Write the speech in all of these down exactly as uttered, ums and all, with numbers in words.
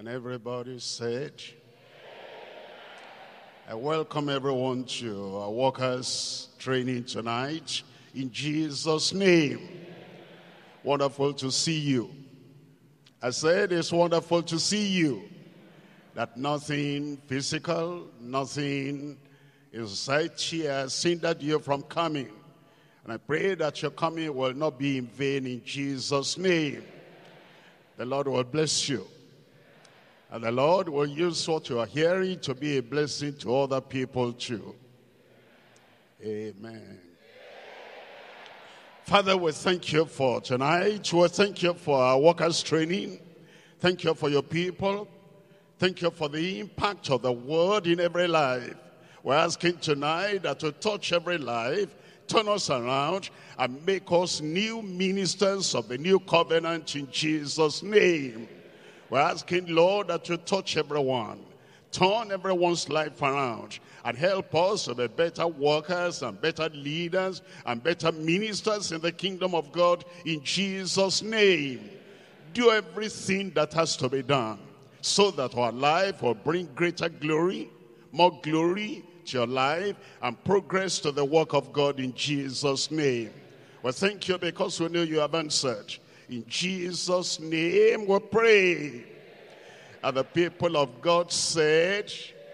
And everybody said, I welcome everyone to our workers training tonight in Jesus' name. Wonderful to see you. I said it's wonderful to see you. That nothing physical, nothing in society has hindered you from coming. And I pray that your coming will not be in vain in Jesus' name. The Lord will bless you. And the Lord will use what you are hearing to be a blessing to other people too. Amen. Father, we thank you for tonight. We thank you for our workers training. Thank you for your people. Thank you for the impact of the word in every life. We're asking tonight that to touch every life, turn us around and make us new ministers of the new covenant in Jesus' name. We're asking, Lord, that you touch everyone, turn everyone's life around, and help us to be better workers and better leaders and better ministers in the kingdom of God in Jesus' name. Do everything that has to be done so that our life will bring greater glory, more glory to your life, and progress to the work of God in Jesus' name. Well, thank you because we know you have answered. In Jesus' name we pray. And the people of God said,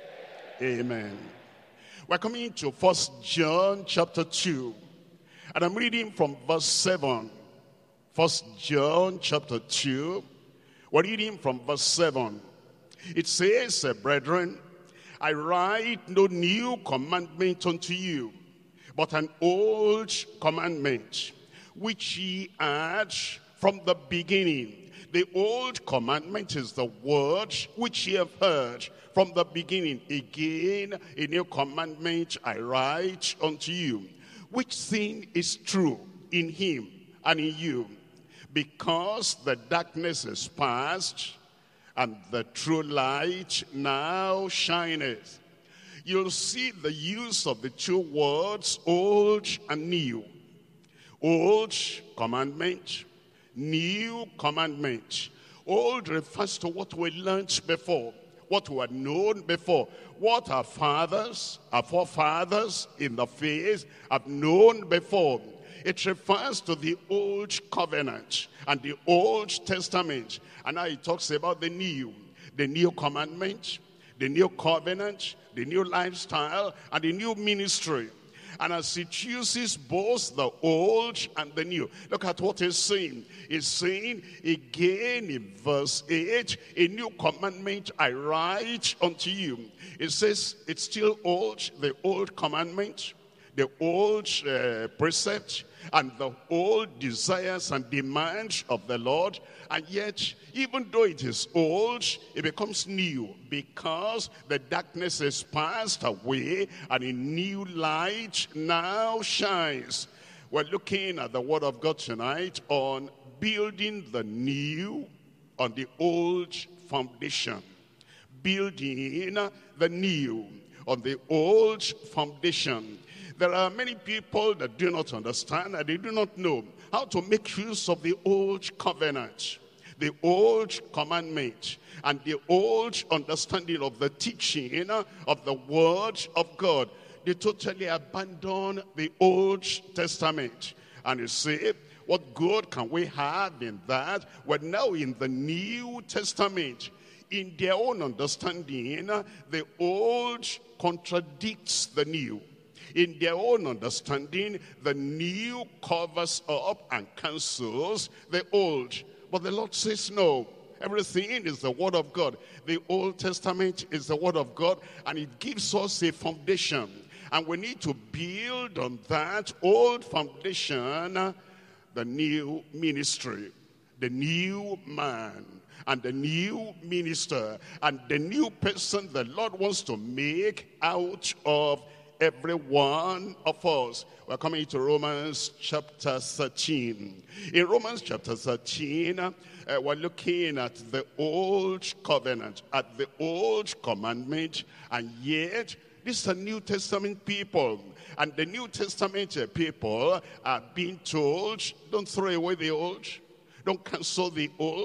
Amen. We're coming to First John chapter two. And I'm reading from verse seven. First John chapter two. We're reading from verse seven. It says, Brethren, I write no new commandment unto you, but an old commandment, which ye had from the beginning. The old commandment is the word which ye have heard from the beginning. Again, a new commandment I write unto you, which thing is true in him and in you, because the darkness is past, and the true light now shineth. You'll see the use of the two words, old and new. Old commandment, new commandment. Old refers to what we learned before, what we had known before, what our fathers, our forefathers in the faith have known before. It refers to the old covenant and the Old Testament. And now it talks about the new, the new commandment, the new covenant, the new lifestyle, and the new ministry. And as it uses both the old and the new, look at what he's saying. He's saying again in verse eight, a new commandment I write unto you. It says it's still old, the old commandment, the old uh, precept, and the old desires and demands of the Lord. And yet, even though it is old, it becomes new, because the darkness is passed away and a new light now shines. We're looking at the word of God tonight on building the new on the old foundation. Building the new on the old foundation. There are many people that do not understand and they do not know how to make use of the old covenant, the old commandment, and the old understanding of the teaching of the word of God. They totally abandon the Old Testament. And you say, what good can we have in that? We're now in the New Testament. In their own understanding, the old contradicts the new. In their own understanding, the new covers up and cancels the old. But the Lord says no. Everything is the word of God. The Old Testament is the word of God, and it gives us a foundation. And we need to build on that old foundation the new ministry, the new man, and the new minister, and the new person the Lord wants to make out of every one of us. We're coming to Romans chapter thirteen. In Romans chapter thirteen, uh, we're looking at the old covenant, at the old commandment, and yet these are New Testament people. And the New Testament people are being told, don't throw away the old, don't cancel the old.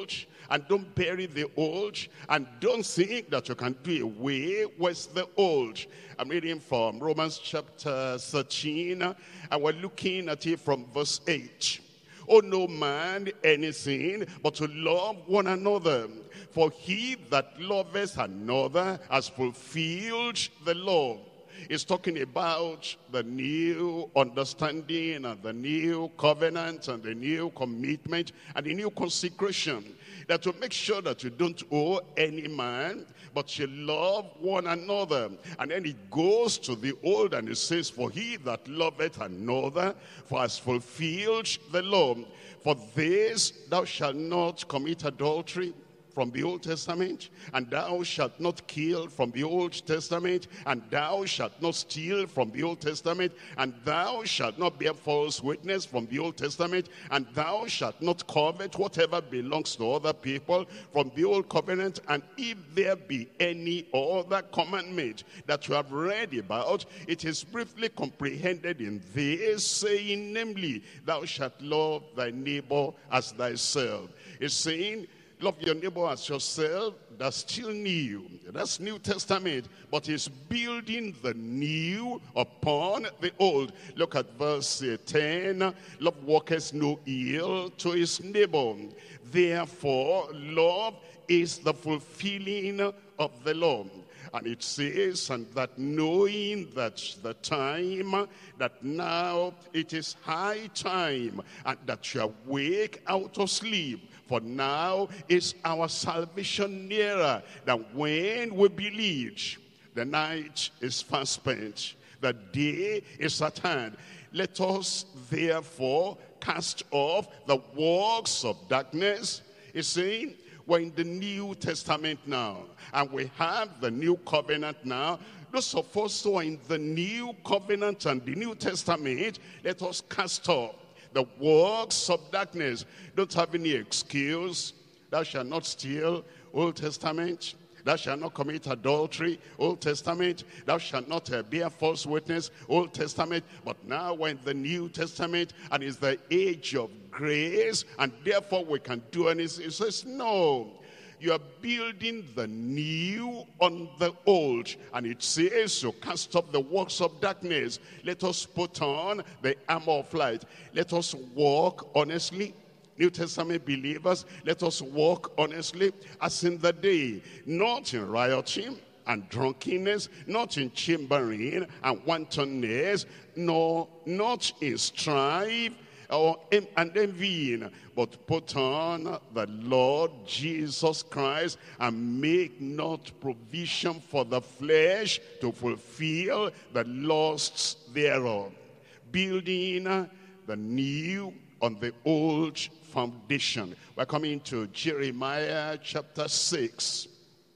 and don't bury the old, and don't think that you can do away with the old. I'm reading from Romans chapter thirteen, and we're looking at it from verse eight. Owe no man anything but to love one another. For he that loveth another has fulfilled the law. It's talking about the new understanding and the new covenant and the new commitment and the new consecration. That to make sure that you don't owe any man, but you love one another. And then it goes to the old and it says, for he that loveth another for has fulfilled the law. For this thou shalt not commit adultery, from the Old Testament, and thou shalt not kill, from the Old Testament, and thou shalt not steal, from the Old Testament, and thou shalt not bear false witness, from the Old Testament, and thou shalt not covet whatever belongs to other people, from the Old Covenant. And if there be any other commandment that you have read about, it is briefly comprehended in this, saying, namely, thou shalt love thy neighbor as thyself. It's saying, love your neighbor as yourself. That's still new. That's New Testament. But it's building the new upon the old. Look at verse ten. Love worketh no ill to his neighbor. Therefore, love is the fulfilling of the law. And it says, and that knowing that the time, that now it is high time, and that you awake out of sleep. For now is our salvation nearer than when we believed. The night is fast spent. The day is at hand. Let us therefore cast off the works of darkness. It's saying, we're in the New Testament now. And we have the New Covenant now. Those of us who are in the New Covenant and the New Testament, let us cast off the works of darkness. Don't have any excuse. Thou shalt not steal, Old Testament. Thou shalt not commit adultery, Old Testament. Thou shalt not uh, bear false witness, Old Testament. But now we're in the New Testament, and it's the age of grace, and therefore we can do anything. It says, no. You are building the new on the old. And it says, so cast off the works of darkness. Let us put on the armor of light. Let us walk honestly. New Testament believers, let us walk honestly as in the day, not in rioting and drunkenness, not in chambering and wantonness, nor not in strife or and envying, but put on the Lord Jesus Christ, and make not provision for the flesh to fulfill the lusts thereof. Building the new on the old foundation. We're coming to Jeremiah chapter six.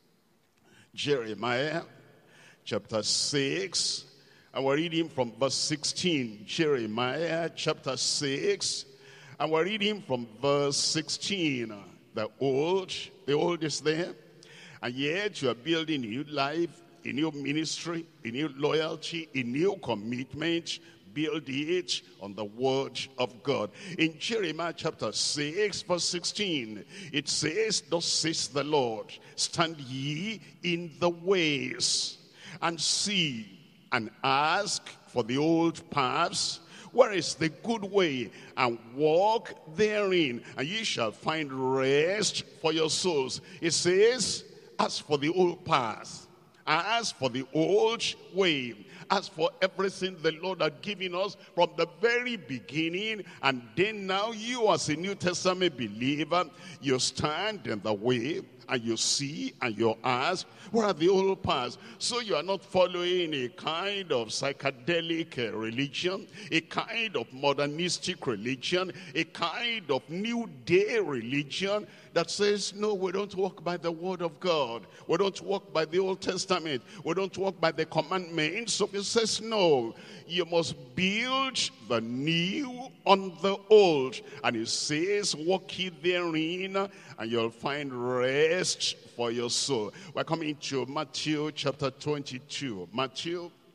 Jeremiah chapter six. And we're reading from verse sixteen. Jeremiah chapter six. And we're reading from verse sixteen. The old, the old is there. And yet you are building a new life, a new ministry, a new loyalty, a new commitment. Build it on the word of God. In Jeremiah chapter six, verse sixteen, it says, thus says the Lord, stand ye in the ways, and see, and ask for the old paths, where is the good way, and walk therein, and ye shall find rest for your souls. It says, ask for the old path, ask for the old way, ask for everything the Lord had given us from the very beginning. And then now you, as a New Testament believer, you stand in the way, and you see and you ask, where are the old paths? So you are not following a kind of psychedelic uh, religion, a kind of modernistic religion, a kind of new day religion that says, no, we don't walk by the word of God. We don't walk by the Old Testament. We don't walk by the commandments. So it says, no, you must build the new on the old. And it says, walk ye therein, and you'll find rest for your soul. We're coming to Matthew chapter twenty-two. Matthew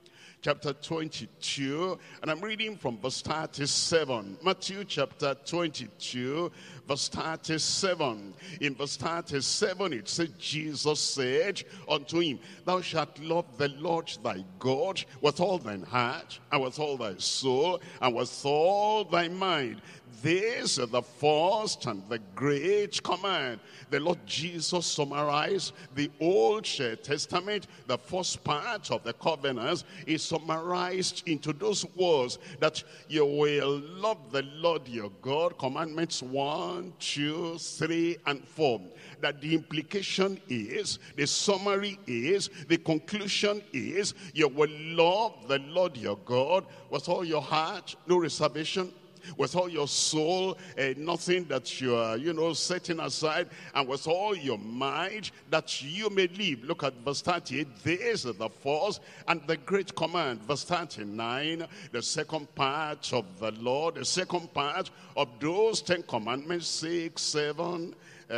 chapter twenty-two, and I'm reading from verse thirty-seven. Matthew chapter twenty-two, verse thirty-seven. In verse thirty-seven, it says, Jesus said unto him, thou shalt love the Lord thy God with all thine heart, and with all thy soul, and with all thy mind. This is the first and the great command. The Lord Jesus summarized the Old Testament. The first part of the covenants is summarized into those words that you will love the Lord your God. Commandments one, two, three, and four. That the implication is, the summary is, the conclusion is, you will love the Lord your God with all your heart, no reservation, with all your soul, uh, nothing that you are, you know, setting aside, and with all your mind, that you may live. Look at verse thirty-eight. This is the first and the great command. Verse thirty-nine, the second part of the law, the second part of those Ten Commandments, six, seven,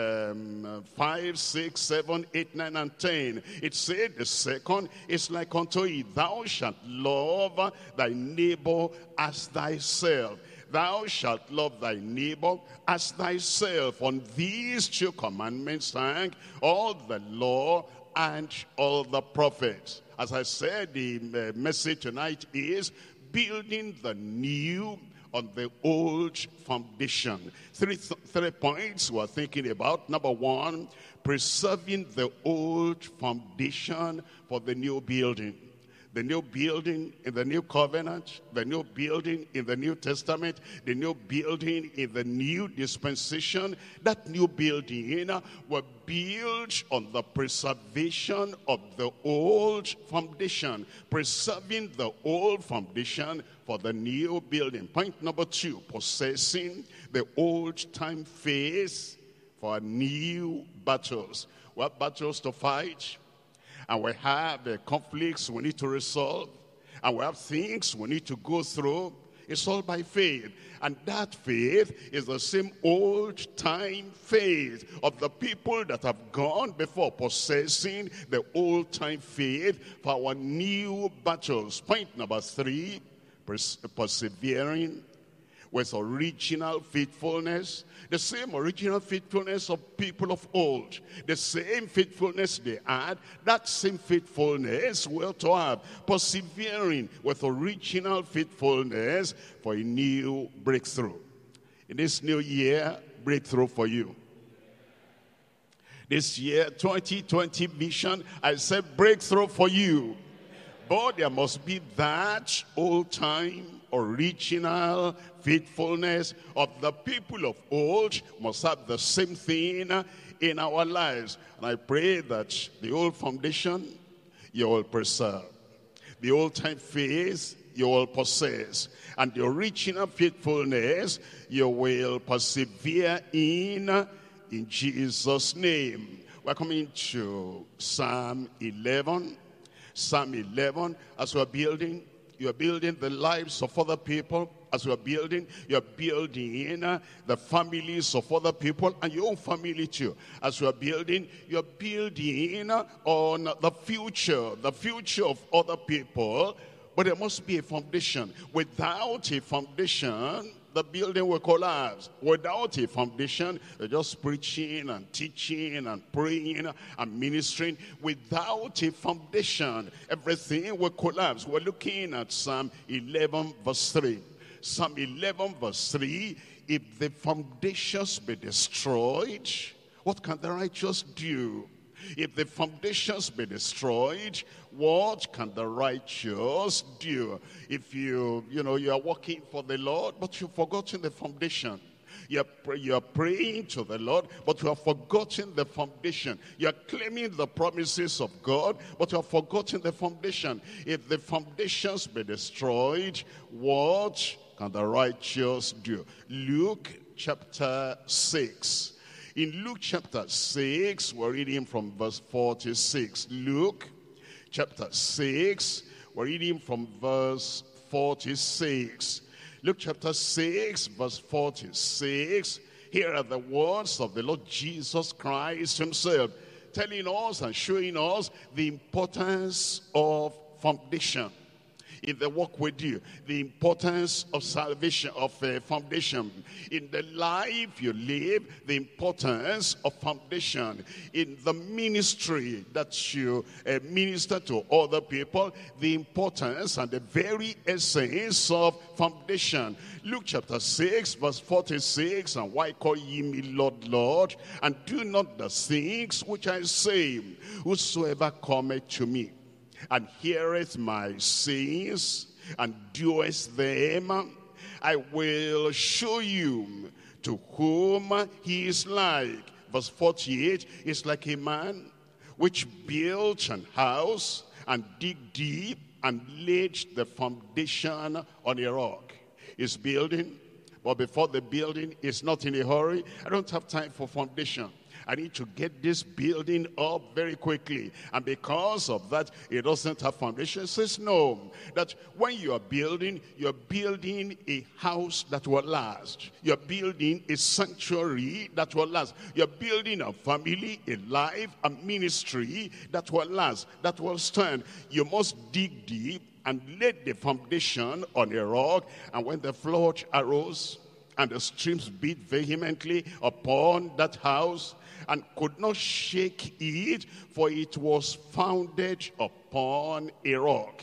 Um, five, six, seven, eight, nine, and ten. It said the second is like unto it, thou shalt love thy neighbor as thyself. Thou shalt love thy neighbor as thyself. On these two commandments hang all the law and all the prophets. As I said, the message tonight is building the new on the old foundation. Three, th three points we're thinking about. Number one, preserving the old foundation for the new building. The new building in the new covenant, the new building in the New Testament, the new building in the new dispensation. That new building will build on the preservation of the old foundation. Preserving the old foundation for the new building. Point number two, possessing the old time faith for new battles. We have battles to fight, and we have uh, conflicts we need to resolve, and we have things we need to go through. It's all by faith. And that faith is the same old-time faith of the people that have gone before, possessing the old-time faith for our new battles. Point number three, pers persevering with original faithfulness. The same original faithfulness of people of old. The same faithfulness they had, that same faithfulness we're to have. Persevering with original faithfulness for a new breakthrough. In this new year, breakthrough for you. This year, twenty twenty vision, I said breakthrough for you. But there must be that old-time original faithfulness of the people of old. Must have the same thing in our lives. And I pray that the old foundation you will preserve, the old time faith you will possess, and the original faithfulness you will persevere in, in Jesus' name. We're coming to Psalm eleven. Psalm eleven, as we're building, you're building the lives of other people. As we're building, you're building uh, the families of other people and your own family too. As we're building, you're building uh, on the future, the future of other people. But there must be a foundation. Without a foundation, the building will collapse. Without a foundation, you're just preaching and teaching and praying and ministering. Without a foundation, everything will collapse. We're looking at Psalm eleven verse three. Psalm eleven verse three, if the foundations be destroyed, what can the righteous do? If the foundations be destroyed, what can the righteous do? If you, you know, you are working for the Lord, but you've forgotten the foundation. You're, you're praying to the Lord, but you have forgotten the foundation. You're claiming the promises of God, but you have forgotten the foundation. If the foundations be destroyed, what can the righteous do? Luke chapter six. In Luke chapter six, we're reading from verse forty-six. Luke chapter six, we're reading from verse forty-six. Luke chapter six, verse forty-six. Here are the words of the Lord Jesus Christ himself, telling us and showing us the importance of foundation. in the walk with you, the importance of salvation, of uh, foundation, in the life you live, the importance of foundation, in the ministry that you uh, minister to other people, the importance and the very essence of foundation. Luke chapter six, verse forty-six, and why call ye me Lord, Lord, and do not the things which I say? Whosoever cometh to me, and heareth my sayings, and doeth them, I will show you to whom he is like. Verse forty-eight is like a man which built an house, and dig deep, and laid the foundation on a rock. He's building, but before the building, he's not in a hurry. I don't have time for foundation. I need to get this building up very quickly. And because of that, it doesn't have foundation. It says no, that when you are building, you're building a house that will last. You're building a sanctuary that will last. You're building a family, a life, a ministry that will last, that will stand. You must dig deep and lay the foundation on a rock. And when the flood arose and the streams beat vehemently upon that house, and could not shake it, for it was founded upon a rock.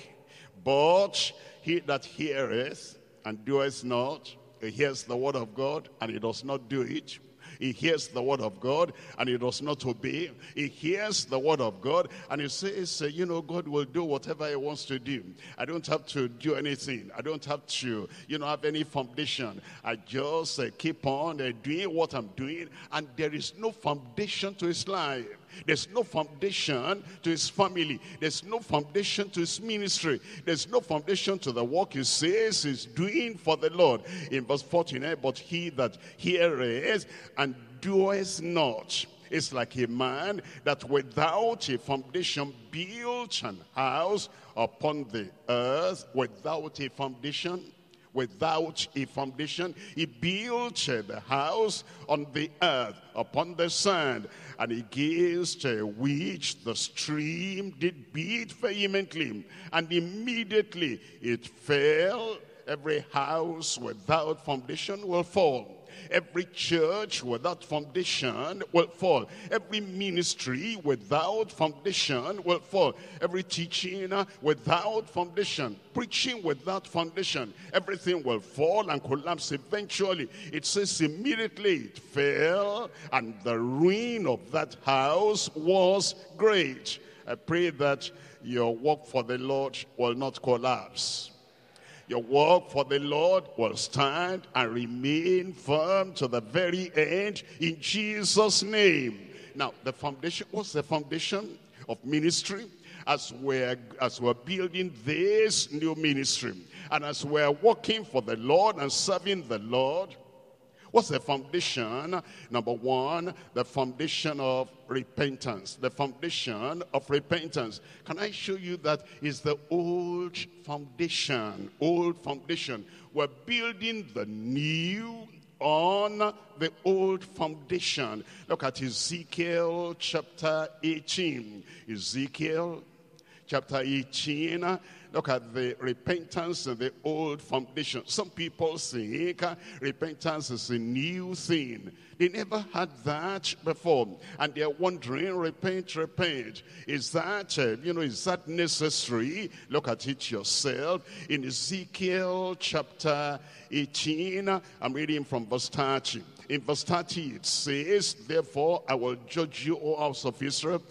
But he that heareth and doeth not, he hears the word of God and he does not do it. He hears the word of God and he does not obey. He hears the word of God and he says, uh, you know, God will do whatever he wants to do. I don't have to do anything. I don't have to, you know, have any foundation. I just uh, keep on uh, doing what I'm doing, and there is no foundation to his life. There's no foundation to his family. There's no foundation to his ministry. There's no foundation to the work he says he's doing for the Lord. In verse forty-nine, but he that heareth and doeth not is like a man that without a foundation built an house upon the earth. Without a foundation, without a foundation, he built the house on the earth, upon the sand, and against which the stream did beat vehemently, and immediately it fell. Every house without foundation will fall. Every church without foundation will fall. Every ministry without foundation will fall. Every teaching without foundation, preaching without foundation, everything will fall and collapse eventually. It says immediately it fell, and the ruin of that house was great. I pray that your work for the Lord will not collapse. Your work for the Lord will stand and remain firm to the very end in Jesus' name. Now, the foundation, what's the foundation of ministry? As we're, as we're building this new ministry, and as we're working for the Lord and serving the Lord, what's the foundation? Number one, the foundation of repentance. The foundation of repentance. Can I show you that is the old foundation? Old foundation. We're building the new on the old foundation. Look at Ezekiel chapter eighteen. Ezekiel chapter eighteen. Look at the repentance and the old foundation. Some people think uh, repentance is a new thing. They never had that before. And they're wondering, repent, repent. Is that, uh, you know, is that necessary? Look at it yourself. In Ezekiel chapter eighteen, I'm reading from verse thirty. In verse thirty it says, therefore I will judge you, O house of Israel,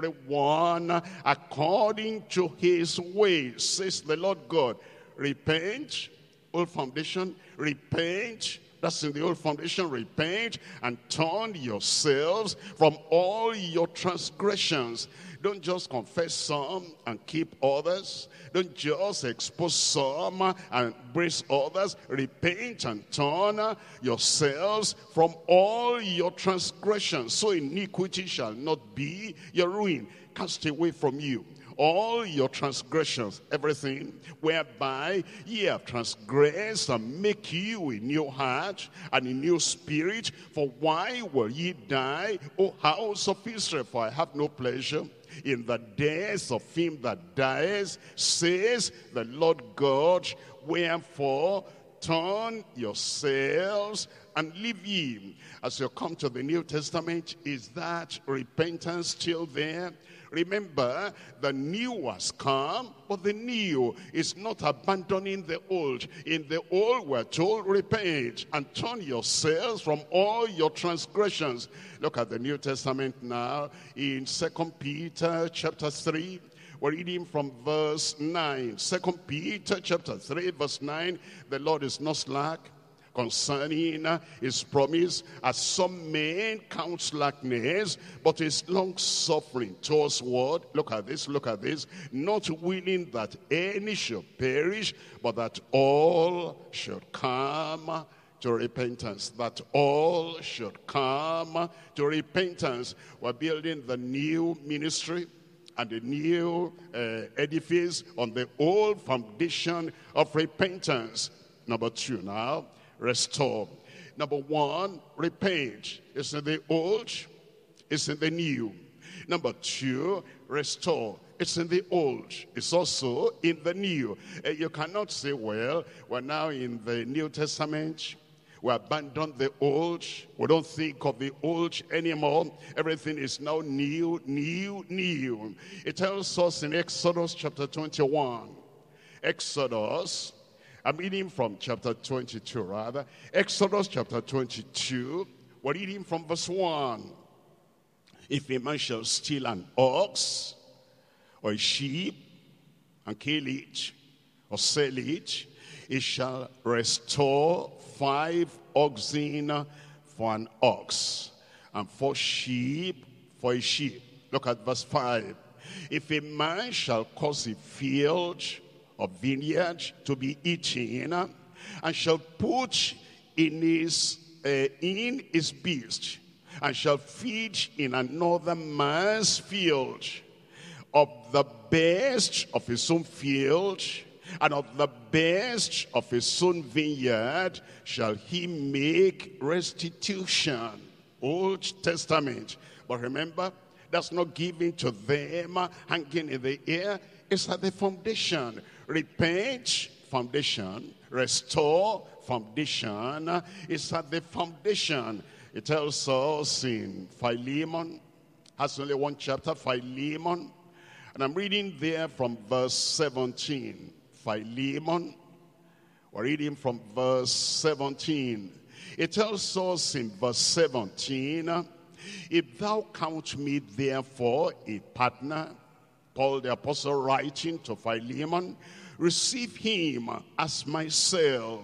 everyone according to his ways, says the Lord God. Repent, old foundation, repent. That's in the old foundation. Repent and turn yourselves from all your transgressions. Don't just confess some and keep others. Don't just expose some and brace others. Repent and turn yourselves from all your transgressions, so iniquity shall not be your ruin. Cast away from you all your transgressions, everything whereby ye have transgressed, and make you a new heart and a new spirit. For why will ye die, O house of Israel? For I have no pleasure in the death of him that dies, says the Lord God. Wherefore, turn yourselves and live ye. As you come to the New Testament, is that repentance still there? Remember, the new has come, but the new is not abandoning the old. In the old, we're told, repent and turn yourselves from all your transgressions. Look at the New Testament now in Second Peter chapter three. We're reading from verse nine. Second Peter chapter three, verse nine. The Lord is not slack concerning his promise, as some men count slackness, but is long-suffering towards what? Look at this, look at this. Not willing that any should perish, but that all should come to repentance. That all should come to repentance. We're building the new ministry and the new uh, edifice on the old foundation of repentance. Number two now, restore. Number one, repent. It's in the old, it's in the new. Number two, restore. It's in the old, it's also in the new. Uh, you cannot say, well, we're now in the New Testament, we abandon the old, we don't think of the old anymore. Everything is now new, new, new. It tells us in Exodus chapter twenty-one. Exodus, I'm reading from chapter twenty-two rather. Exodus chapter twenty-two, we're reading from verse one. If a man shall steal an ox or a sheep and kill it or sell it, he shall restore five oxen for an ox and four sheep for a sheep. Look at verse five. If a man shall cause a field or vineyard to be eaten, and shall put in his uh, in his beast, and shall feed in another man's field, of the best of his own field, and of the best of his own vineyard shall he make restitution. Old Testament. But remember, that's not given to them hanging in the air. It's at the foundation. Repent, foundation. Restore, foundation. It's at the foundation. It tells us in Philemon, has only one chapter, Philemon. And I'm reading there from verse seventeen. Philemon, we're reading from verse seventeen. It tells us in verse seventeen, if thou count me therefore a partner, Paul the apostle writing to Philemon, receive him as myself.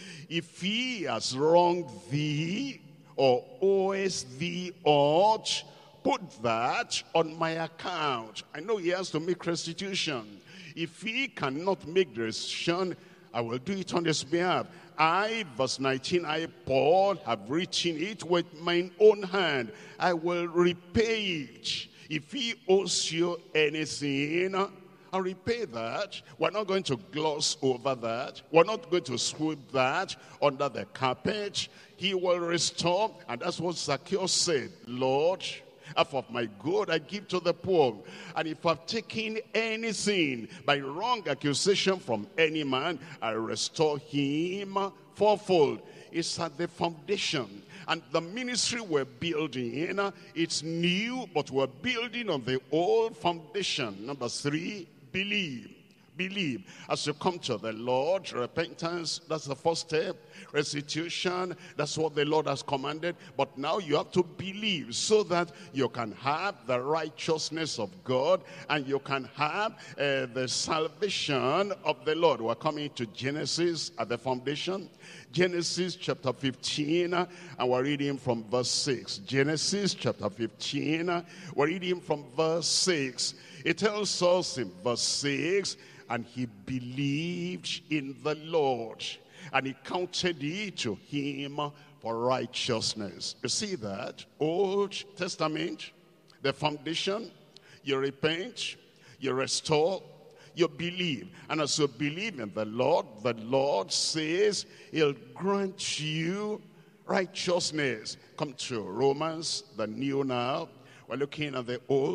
If he has wronged thee or owes thee aught, put that on my account. I know he has to make restitution. If he cannot make the restitution, I will do it on his behalf. I, verse nineteen, I, Paul, have written it with mine own hand. I will repay it. If he owes you anything, I'll repay that. We're not going to gloss over that. We're not going to sweep that under the carpet. He will restore. And that's what Zacchaeus said. Lord, half of my good I give to the poor. And if I've taken anything by wrong accusation from any man, I restore him fourfold. It's at the foundation. And the ministry we're building, it's new, but we're building on the old foundation. Number three, believe. Believe. As you come to the Lord, repentance, that's the first step. Restitution, that's what the Lord has commanded. But now you have to believe so that you can have the righteousness of God and you can have uh, the salvation of the Lord. We're coming to Genesis at the foundation. Genesis chapter fifteen, and we're reading from verse six. Genesis chapter fifteen, we're reading from verse six. It tells us in verse six, and he believed in the Lord, and he counted it to him for righteousness. You see that? Old Testament, the foundation, you repent, you restore, you believe. And as you believe in the Lord, the Lord says he'll grant you righteousness. Come to Romans, the new now. We're looking at the old.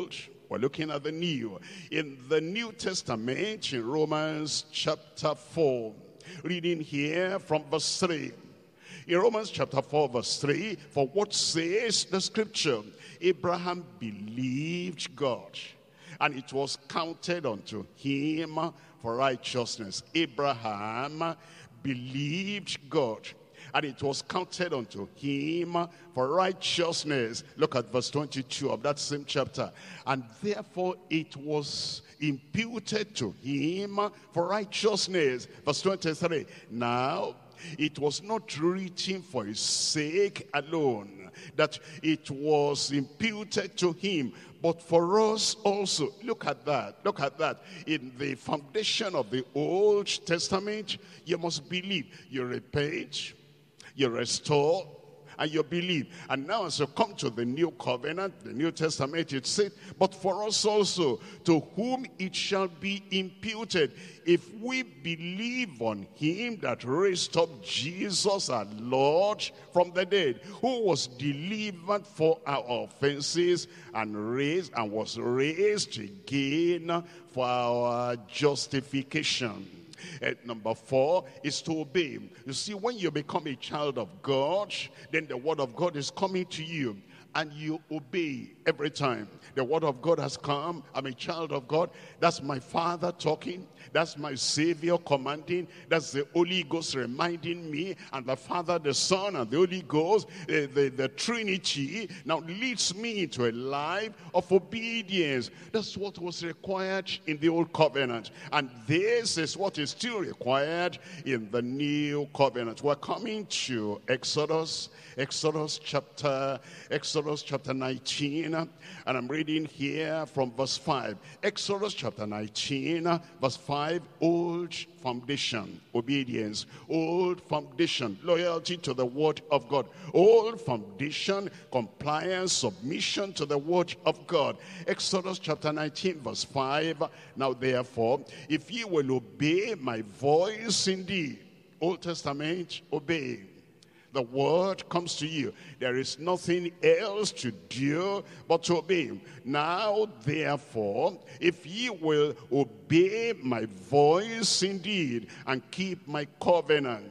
We're looking at the new. In the New Testament, in Romans chapter four, reading here from verse three. In Romans chapter four, verse three, for what says the scripture? Abraham believed God, and it was counted unto him for righteousness. Abraham believed God, and it was counted unto him for righteousness. Look at verse twenty-two of that same chapter. And therefore it was imputed to him for righteousness. Verse twenty-three. Now it was not written for his sake alone that it was imputed to him, but for us also. Look at that. Look at that. In the foundation of the Old Testament, you must believe. You repent, you restore, and you believe. And now as you come to the new covenant, the New Testament, it says, but for us also, to whom it shall be imputed, if we believe on him that raised up Jesus our Lord from the dead, who was delivered for our offenses and raised and was raised again for our justification. Uh, number four is to obey. You see, when you become a child of God, then the word of God is coming to you, and you obey every time. The word of God has come. I'm a child of God. That's my Father talking. That's my Savior commanding. That's the Holy Ghost reminding me. And the Father, the Son, and the Holy Ghost, the, the, the Trinity, now leads me into a life of obedience. That's what was required in the Old Covenant. And this is what is still required in the New Covenant. We're coming to Exodus. Exodus chapter, Exodus chapter nineteen, and I'm reading here from verse five. Exodus chapter nineteen, verse five, old foundation, obedience, old foundation, loyalty to the word of God, old foundation, compliance, submission to the word of God. Exodus chapter nineteen, verse five, now therefore, if ye will obey my voice indeed, Old Testament, obey. The word comes to you. There is nothing else to do but to obey. Now, therefore, if ye will obey my voice indeed and keep my covenant,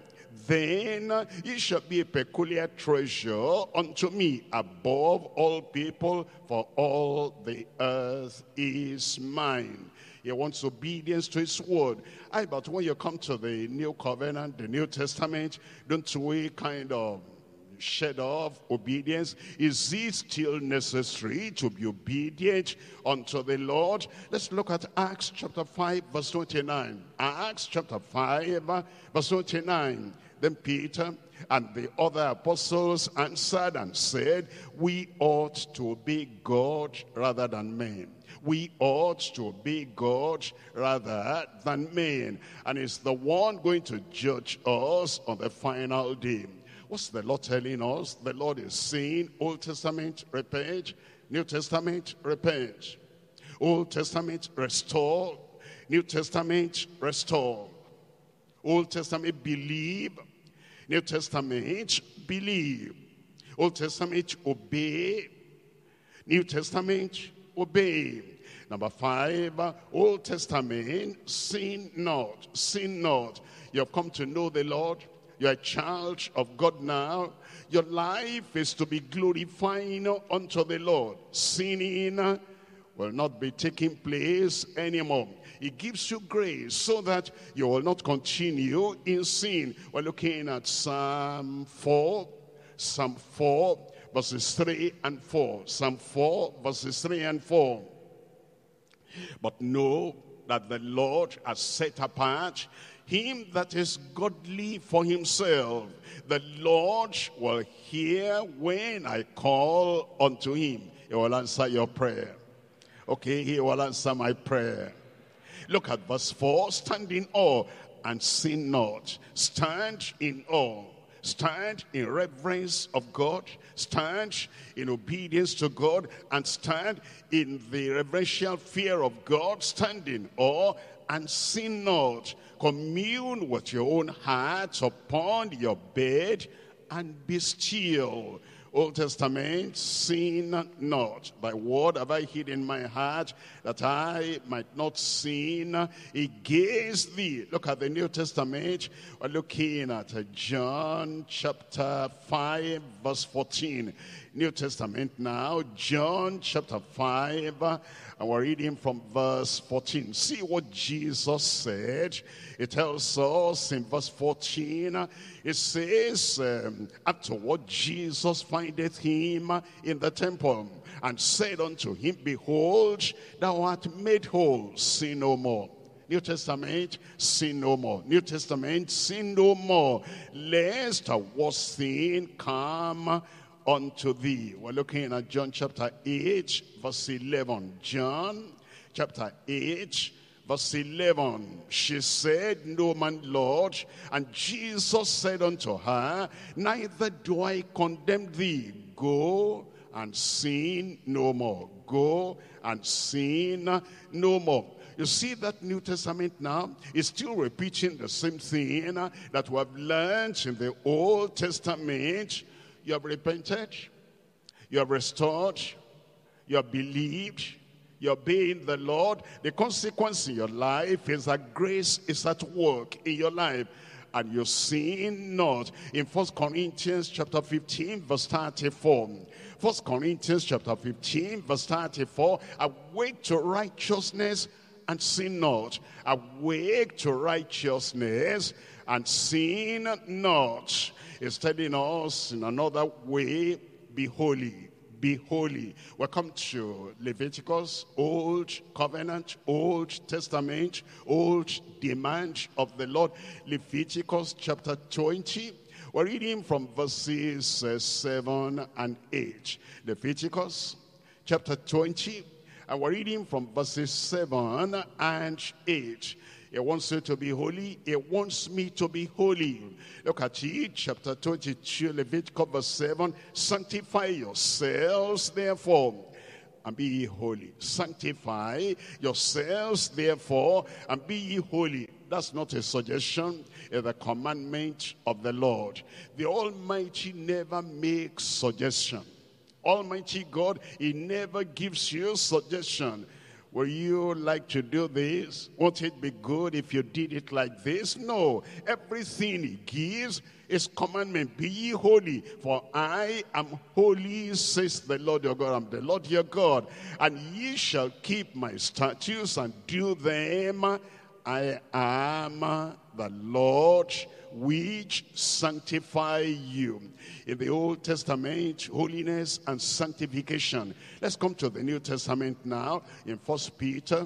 then ye shall be a peculiar treasure unto me above all people, for all the earth is mine. He wants obedience to his word. Aye, but when you come to the New Covenant, the New Testament, don't we kind of shed off obedience? Is it still necessary to be obedient unto the Lord? Let's look at Acts chapter five, verse twenty-nine. Acts chapter five, verse twenty-nine. Then Peter and the other apostles answered and said, we ought to obey God rather than men. We ought to obey God rather than men. And it's the one going to judge us on the final day. What's the Lord telling us? The Lord is saying, Old Testament, repent. New Testament, repent. Old Testament, restore. New Testament, restore. Old Testament, believe. New Testament, believe. Old Testament, obey. New Testament, obey. Number five, Old Testament, sin not, sin not. You have come to know the Lord. You're a child of God now. Your life is to be glorifying unto the Lord. Sinning will not be taking place anymore. He gives you grace so that you will not continue in sin. We're looking at Psalm four, Psalm four, verses three and four. Psalm four, verses three and four. But know that the Lord has set apart him that is godly for himself. The Lord will hear when I call unto him. He will answer your prayer. Okay, he will answer my prayer. Look at verse four. Stand in awe and sin not. Stand in awe. Stand in reverence of God. Stand in obedience to God. And stand in the reverential fear of God. Stand in awe and sin not. Commune with your own heart upon your bed and be still. Old Testament, sin not. Thy word have I hid in my heart, that I might not sin against thee. Look at the New Testament. We're looking at John chapter five, verse fourteen. New Testament now, John chapter five, and we're reading from verse fourteen. See what Jesus said. It tells us in verse fourteen, it says, um, afterward Jesus findeth him in the temple, and said unto him, Behold, thou art made whole, sin no more. New Testament, sin no more. New Testament, sin no more, lest a worse thing come unto thee. We're looking at John chapter eight, verse eleven. John chapter eight, verse eleven. She said, No man, Lord. And Jesus said unto her, Neither do I condemn thee. Go and sin no more. Go and sin no more. You see that New Testament now is still repeating the same thing that we have learned in the Old Testament. You have repented, you have restored, you have believed, you obeying the Lord. The consequence in your life is that grace is at work in your life, and you sin not. In First Corinthians chapter fifteen, verse thirty-four. First Corinthians chapter fifteen, verse thirty-four. Awake to righteousness and sin not. Awake to righteousness and sin not. It's telling us in another way, be holy, be holy. Welcome to Leviticus, Old Covenant, Old Testament, Old demand of the Lord. Leviticus chapter twenty. We're reading from verses uh, seven and eight. Leviticus chapter twenty. And we're reading from verses seven and eight. He wants you to be holy. He wants me to be holy. Look at it, chapter twenty-two, Leviticus verse seven. Sanctify yourselves, therefore, and be ye holy. Sanctify yourselves, therefore, and be ye holy. That's not a suggestion. It's a commandment of the Lord. The Almighty never makes suggestion. Almighty God, He never gives you suggestion. Will you like to do this? Won't it be good if you did it like this? No. Everything He gives is commandment. Be ye holy, for I am holy, says the Lord your God. I'm the Lord your God. And ye shall keep my statutes and do them. I am the Lord which sanctify you. In the Old Testament, holiness and sanctification. Let's come to the New Testament now in First Peter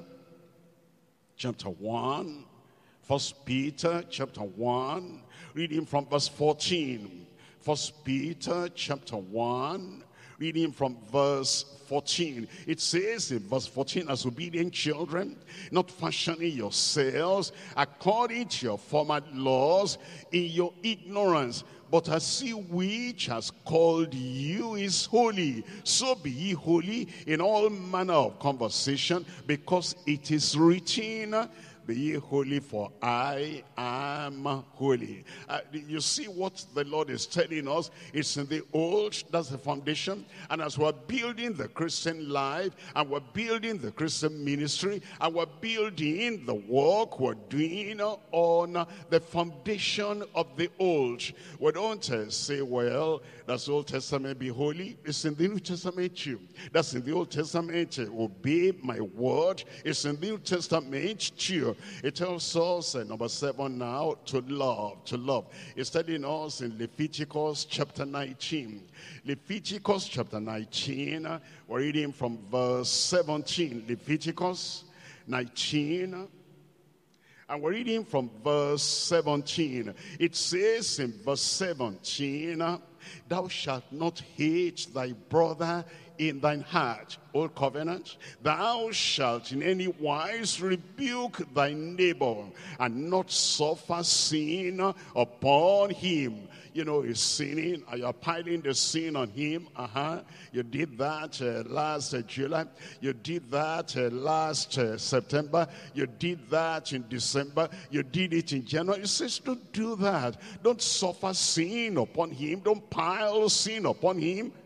chapter one. First Peter chapter one, reading from verse fourteen. First Peter chapter one, reading from verse fourteen. It says in verse fourteen, as obedient children, not fashioning yourselves according to your former laws in your ignorance, but as he which has called you is holy, so be ye holy in all manner of conversation, because it is written, be ye holy, for I am holy. Uh, you see what the Lord is telling us? It's in the old, that's the foundation. And as we're building the Christian life, and we're building the Christian ministry, and we're building the work we're doing on the foundation of the old, we don't uh, say, well, that's the Old Testament, be holy. It's in the New Testament too. That's in the Old Testament, uh, obey my word. It's in the New Testament too. It tells us, uh, number seven now, to love, to love. It's telling us in Leviticus chapter nineteen. Leviticus chapter nineteen, uh, we're reading from verse seventeen. Leviticus nineteen, and we're reading from verse seventeen. It says in verse seventeen, thou shalt not hate thy brother in thine heart. Old covenant. Thou shalt in any wise rebuke thy neighbor, and not suffer sin upon him. You know, he's sinning, and you're piling the sin on him. Uh-huh. You did that uh, last uh, July. You did that uh, last uh, September. You did that in December. You did it in January. He says, don't do that. Don't suffer sin upon him. Don't pile sin upon him.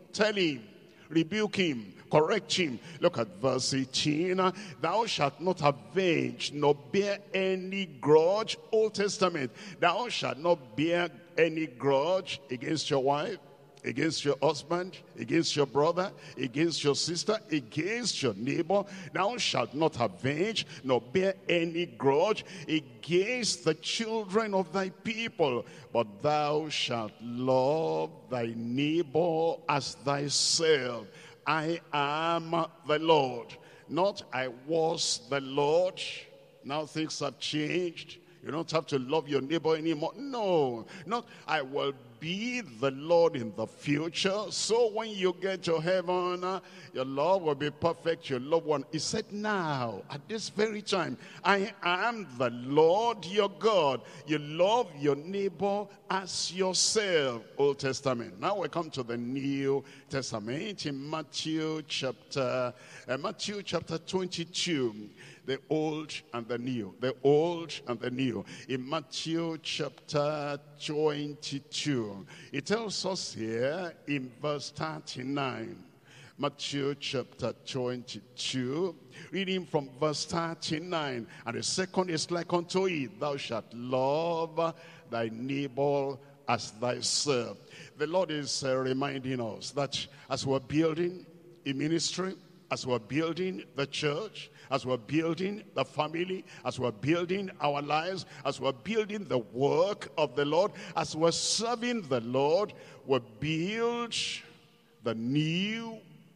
Tell him, rebuke him, correct him. Look at verse eighteen. Thou shalt not avenge, nor bear any grudge. Old Testament. Thou shalt not bear any grudge against your wife, against your husband, against your brother, against your sister, against your neighbor. Thou shalt not avenge, nor bear any grudge against the children of thy people, but thou shalt love thy neighbor as thyself. I am the Lord. Not I was the Lord. Now things have changed. You don't have to love your neighbor anymore. No, not I will be the Lord in the future. So when you get to heaven, uh, your love will be perfect, your loved one. He said now, at this very time, I am the Lord your God. You love your neighbor as yourself. Old Testament. Now we come to the New Testament in Matthew chapter, uh, Matthew chapter twenty-two. The old and the new. The old and the new. In Matthew chapter twenty-two. It tells us here in verse thirty-nine. Matthew chapter twenty-two. Reading from verse thirty-nine. And the second is like unto it. Thou shalt love thy neighbor as thyself. The Lord is uh, reminding us that as we're building a ministry, as we're building the church, as we're building the family, as we're building our lives, as we're building the work of the Lord, as we're serving the Lord, we build the new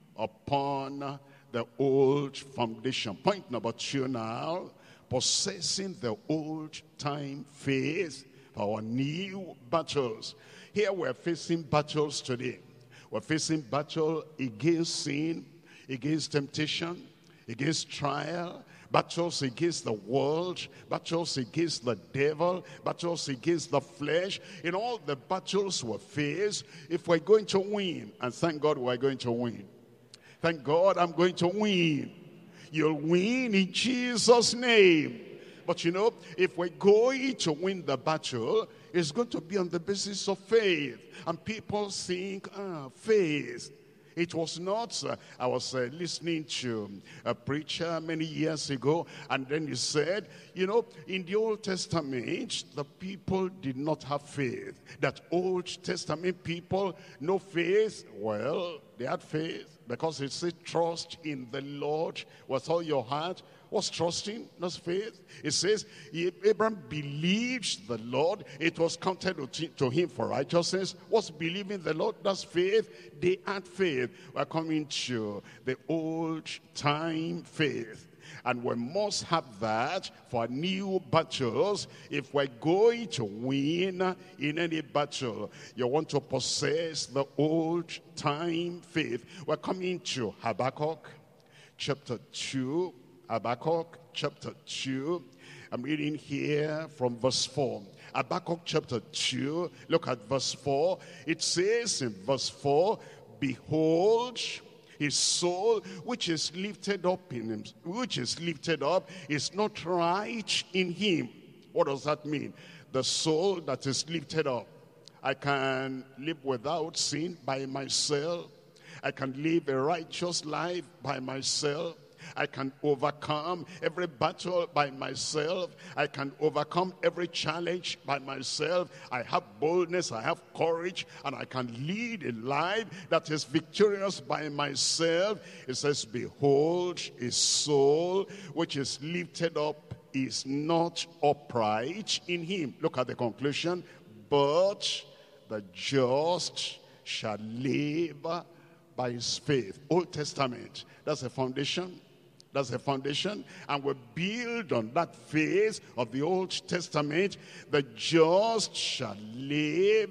upon the old foundation. Point number two now, possessing the old time faith for our new battles. Here we're facing battles today. We're facing battle against sin, against temptation, against trial, battles against the world, battles against the devil, battles against the flesh. In all the battles we face, if we're going to win, and thank God we're going to win. Thank God I'm going to win. You'll win in Jesus' name. But you know, if we're going to win the battle, it's going to be on the basis of faith. And people think, ah, faith. It was not, uh, I was uh, listening to a preacher many years ago, and then he said, you know, in the Old Testament, the people did not have faith. That Old Testament people, no faith. Well, they had faith because it said trust in the Lord with all your heart. What's trusting? That's faith. It says, Abraham believed the Lord. It was counted to him for righteousness. What's believing the Lord? That's faith. They had faith. We're coming to the old time faith. And we must have that for new battles. If we're going to win in any battle, you want to possess the old time faith. We're coming to Habakkuk chapter two. Habakkuk chapter two. I'm reading here from verse four. Habakkuk chapter two, look at verse four. It says in verse four, behold, his soul which is lifted up in him, which is lifted up is not right in him. What does that mean? The soul that is lifted up. I can live without sin by myself. I can live a righteous life by myself. I can overcome every battle by myself. I can overcome every challenge by myself. I have boldness, I have courage, and I can lead a life that is victorious by myself. It says, behold, his soul which is lifted up is not upright in him. Look at the conclusion. But the just shall live by his faith. Old Testament, that's a foundation. That's the foundation. And we build on that faith of the Old Testament. The just shall live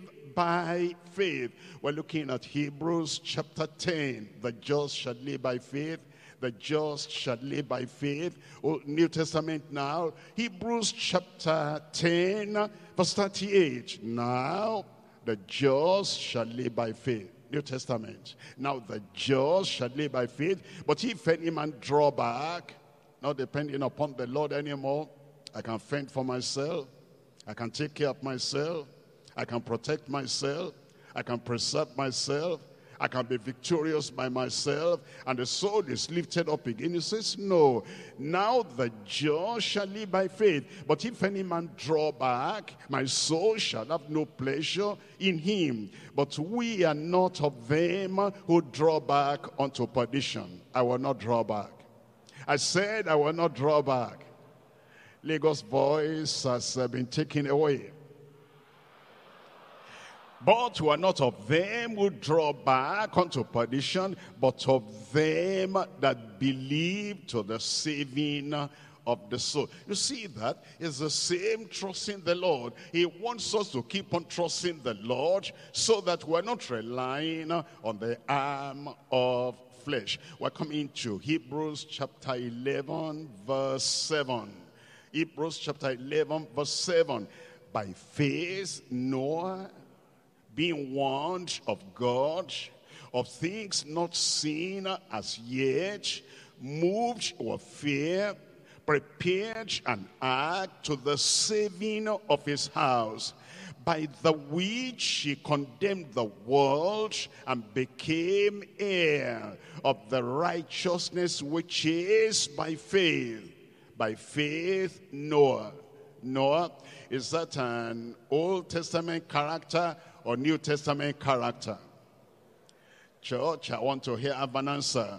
by faith. We're looking at Hebrews chapter ten. The just shall live by faith. The just shall live by faith. Old New Testament now. Hebrews chapter ten, verse thirty-eight. Now the just shall live by faith. New Testament. Now the just shall live by faith. But if any man draw back, not depending upon the Lord anymore, I can fend for myself. I can take care of myself. I can protect myself. I can preserve myself. I can be victorious by myself, and the sword is lifted up again. He says, no, now the just shall live by faith. But if any man draw back, my soul shall have no pleasure in him. But we are not of them who draw back unto perdition. I will not draw back. I said I will not draw back. Lagos voice has uh, been taken away. But we are not of them who draw back unto perdition, but of them that believe to the saving of the soul. You see, that is the same trusting the Lord. He wants us to keep on trusting the Lord so that we're not relying on the arm of flesh. We're coming to Hebrews chapter eleven, verse seven. Hebrews chapter eleven, verse seven. By faith, Noah, being warned of God, of things not seen as yet, moved with fear, prepared an ark to the saving of his house, by the which he condemned the world and became heir of the righteousness which is by faith. By faith, Noah. Noah, is that an Old Testament character or New Testament character? Church, I want to hear an answer.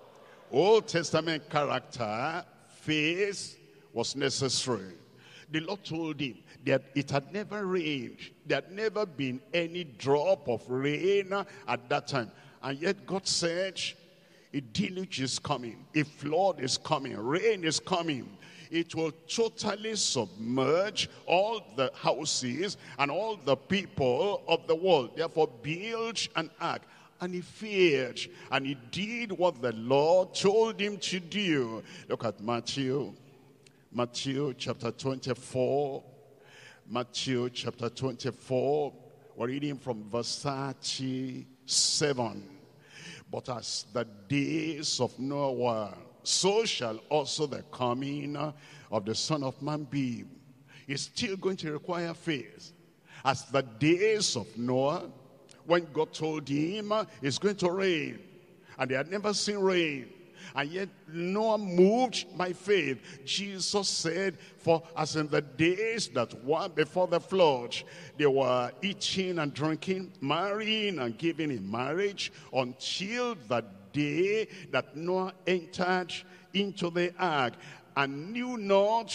Old Testament character, faith was necessary. The Lord told him that it had never rained. There had never been any drop of rain at that time. And yet God said, a deluge is coming, a flood is coming, rain is coming. It will totally submerge all the houses and all the people of the world. Therefore, build an ark. And he feared, and he did what the Lord told him to do. Look at Matthew. Matthew chapter twenty-four. Matthew chapter twenty-four. We're reading from verse thirty-seven. But as the days of Noah were, so shall also the coming of the Son of Man be. It's still going to require faith. As the days of Noah, when God told him it's going to rain, and they had never seen rain, and yet Noah moved by faith. Jesus said, for as in the days that were before the flood, they were eating and drinking, marrying and giving in marriage, until the day that Noah entered into the ark, and knew not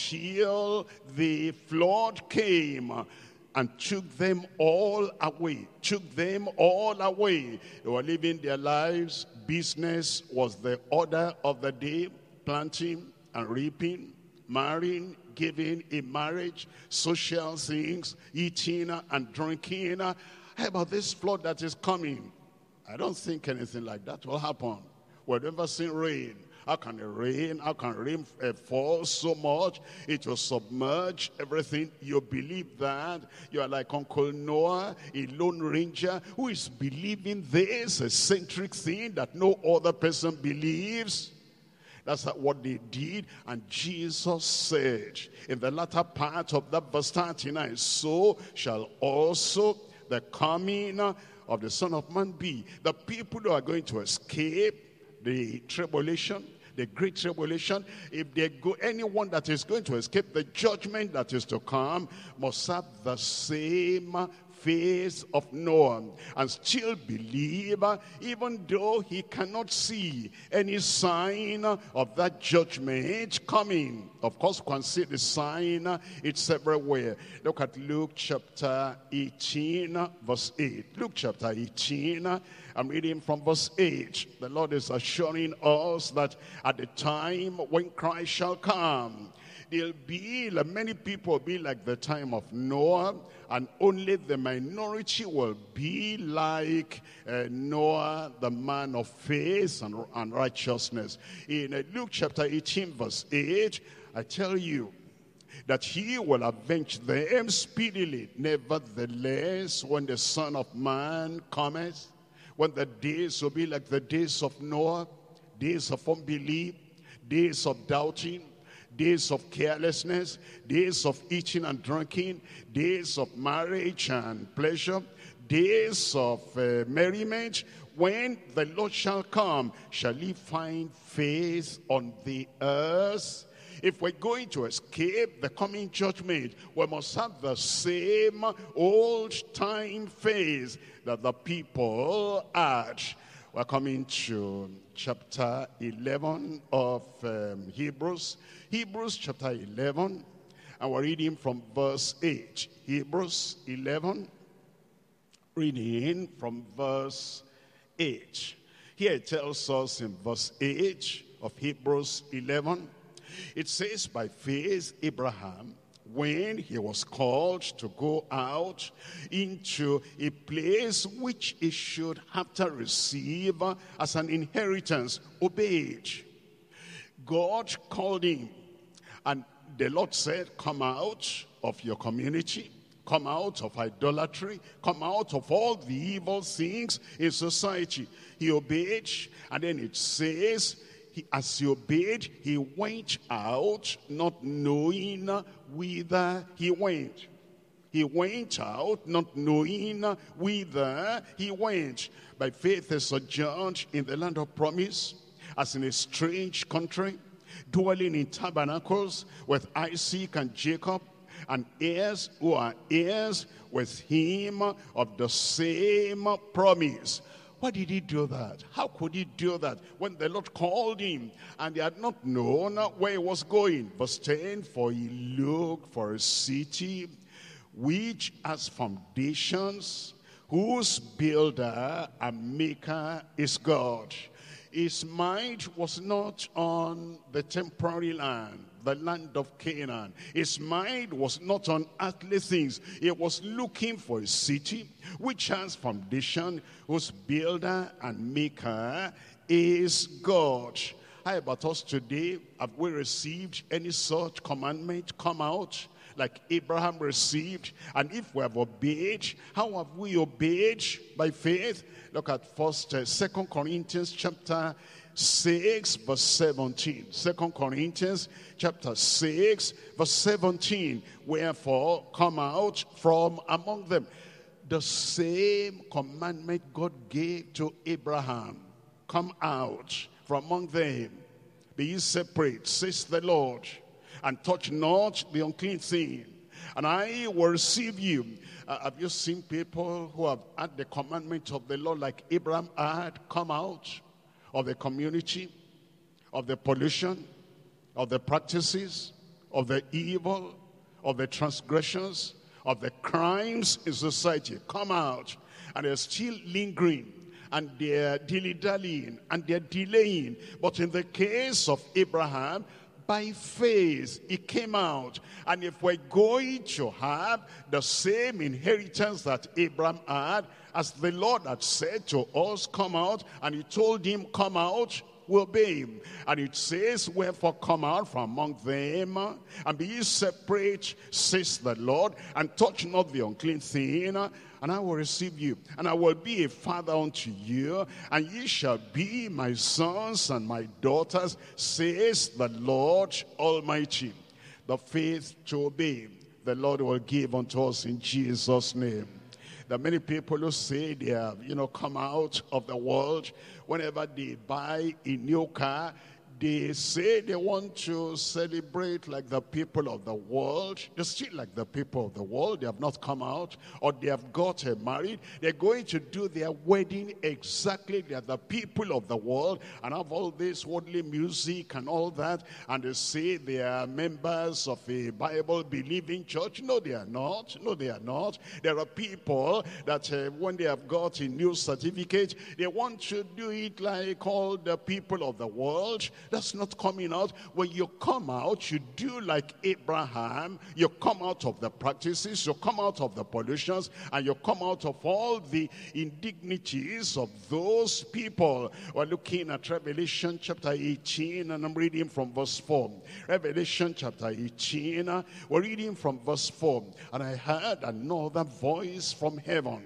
until the flood came and took them all away, took them all away. They were living their lives. Business was the order of the day, planting and reaping, marrying, giving in marriage, social things, eating and drinking. How about this flood that is coming? I don't think anything like that will happen. We've never seen rain. How can it rain? How can rain uh, fall so much? It will submerge everything. You believe that? You are like Uncle Noah, a lone ranger, who is believing this eccentric thing that no other person believes. That's what they did. And Jesus said in the latter part of that verse thirty-nine, so shall also the coming of the Son of Man be. The people who are going to escape the tribulation, the great tribulation, if they go, anyone that is going to escape the judgment that is to come, must have the same faith of Noah and still believe, even though he cannot see any sign of that judgment coming. Of course, we can see the sign, it's everywhere. Look at Luke chapter eighteen, verse eight. Luke chapter eighteen, I'm reading from verse eight. The Lord is assuring us that at the time when Christ shall come, there'll be, like many people will be like the time of Noah, and only the minority will be like uh, Noah, the man of faith and, and righteousness. In uh, Luke chapter eighteen, verse eight, I tell you that he will avenge them speedily. Nevertheless, when the Son of Man cometh, when the days will be like the days of Noah, days of unbelief, days of doubting, days of carelessness, days of eating and drinking, days of marriage and pleasure, days of uh, merriment, when the Lord shall come, shall he find faith on the earth? If we're going to escape the coming judgment, we must have the same old-time faith that the people had. We're coming to chapter eleven of um, Hebrews. Hebrews chapter eleven, and we're reading from verse eight. Hebrews eleven, reading from verse eight. Here it tells us in verse eight of Hebrews eleven, it says, by faith Abraham, when he was called to go out into a place which he should have to receive as an inheritance, obeyed. God called him, and the Lord said, come out of your community, come out of idolatry, come out of all the evil things in society. He obeyed, and then it says, He, as he obeyed, he went out, not knowing whither he went. He went out, not knowing whither he went. By faith he sojourned in the land of promise, as in a strange country, dwelling in tabernacles with Isaac and Jacob, and heirs who are heirs with him of the same promise. Why did he do that? How could he do that when the Lord called him and he had not known where he was going? Verse ten, for he looked for a city which has foundations, whose builder and maker is God. His mind was not on the temporary land, the land of Canaan. His mind was not on earthly things. He was looking for a city which has foundation, whose builder and maker is God. How about us today? Have we received any such commandment? Come out like Abraham received. And if we have obeyed, how have we obeyed? By faith. Look at first, uh, Second Corinthians chapter six, verse seventeen. Second Corinthians chapter six, verse seventeen. Wherefore, come out from among them. The same commandment God gave to Abraham. Come out from among them. Be ye separate, says the Lord, and touch not the unclean thing, and I will receive you. Uh, have you seen people who have had the commandment of the Lord like Abraham had? Come out of the community, of the pollution, of the practices, of the evil, of the transgressions, of the crimes in society. Come out. And they're still lingering, and they're dilly-dallying, and they're delaying. But in the case of Abraham, by faith, he came out. And if we're going to have the same inheritance that Abraham had, as the Lord had said to us, come out, and he told him, come out, we'll obey him. And it says, wherefore come out from among them, and be ye separate, says the Lord, and touch not the unclean thing, and I will receive you, and I will be a father unto you, and ye shall be my sons and my daughters, says the Lord Almighty. The faith to obey, the Lord will give unto us in Jesus' name. There are many people who say they have, you know, come out of the world. Whenever they buy a new car, they say they want to celebrate like the people of the world. They're still like the people of the world. They have not come out, or they have got married. They're going to do their wedding exactly like the people of the world, and have all this worldly music and all that. And they say they are members of a Bible-believing church. No, they are not. No, they are not. There are people that uh, when they have got a new certificate, they want to do it like all the people of the world. That's not coming out. When you come out, you do like Abraham. You come out of the practices, you come out of the pollutions, and you come out of all the indignities of those people. We're looking at Revelation chapter eighteen, and I'm reading from verse four. Revelation chapter eighteen, we're reading from verse four. And I heard another voice from heaven.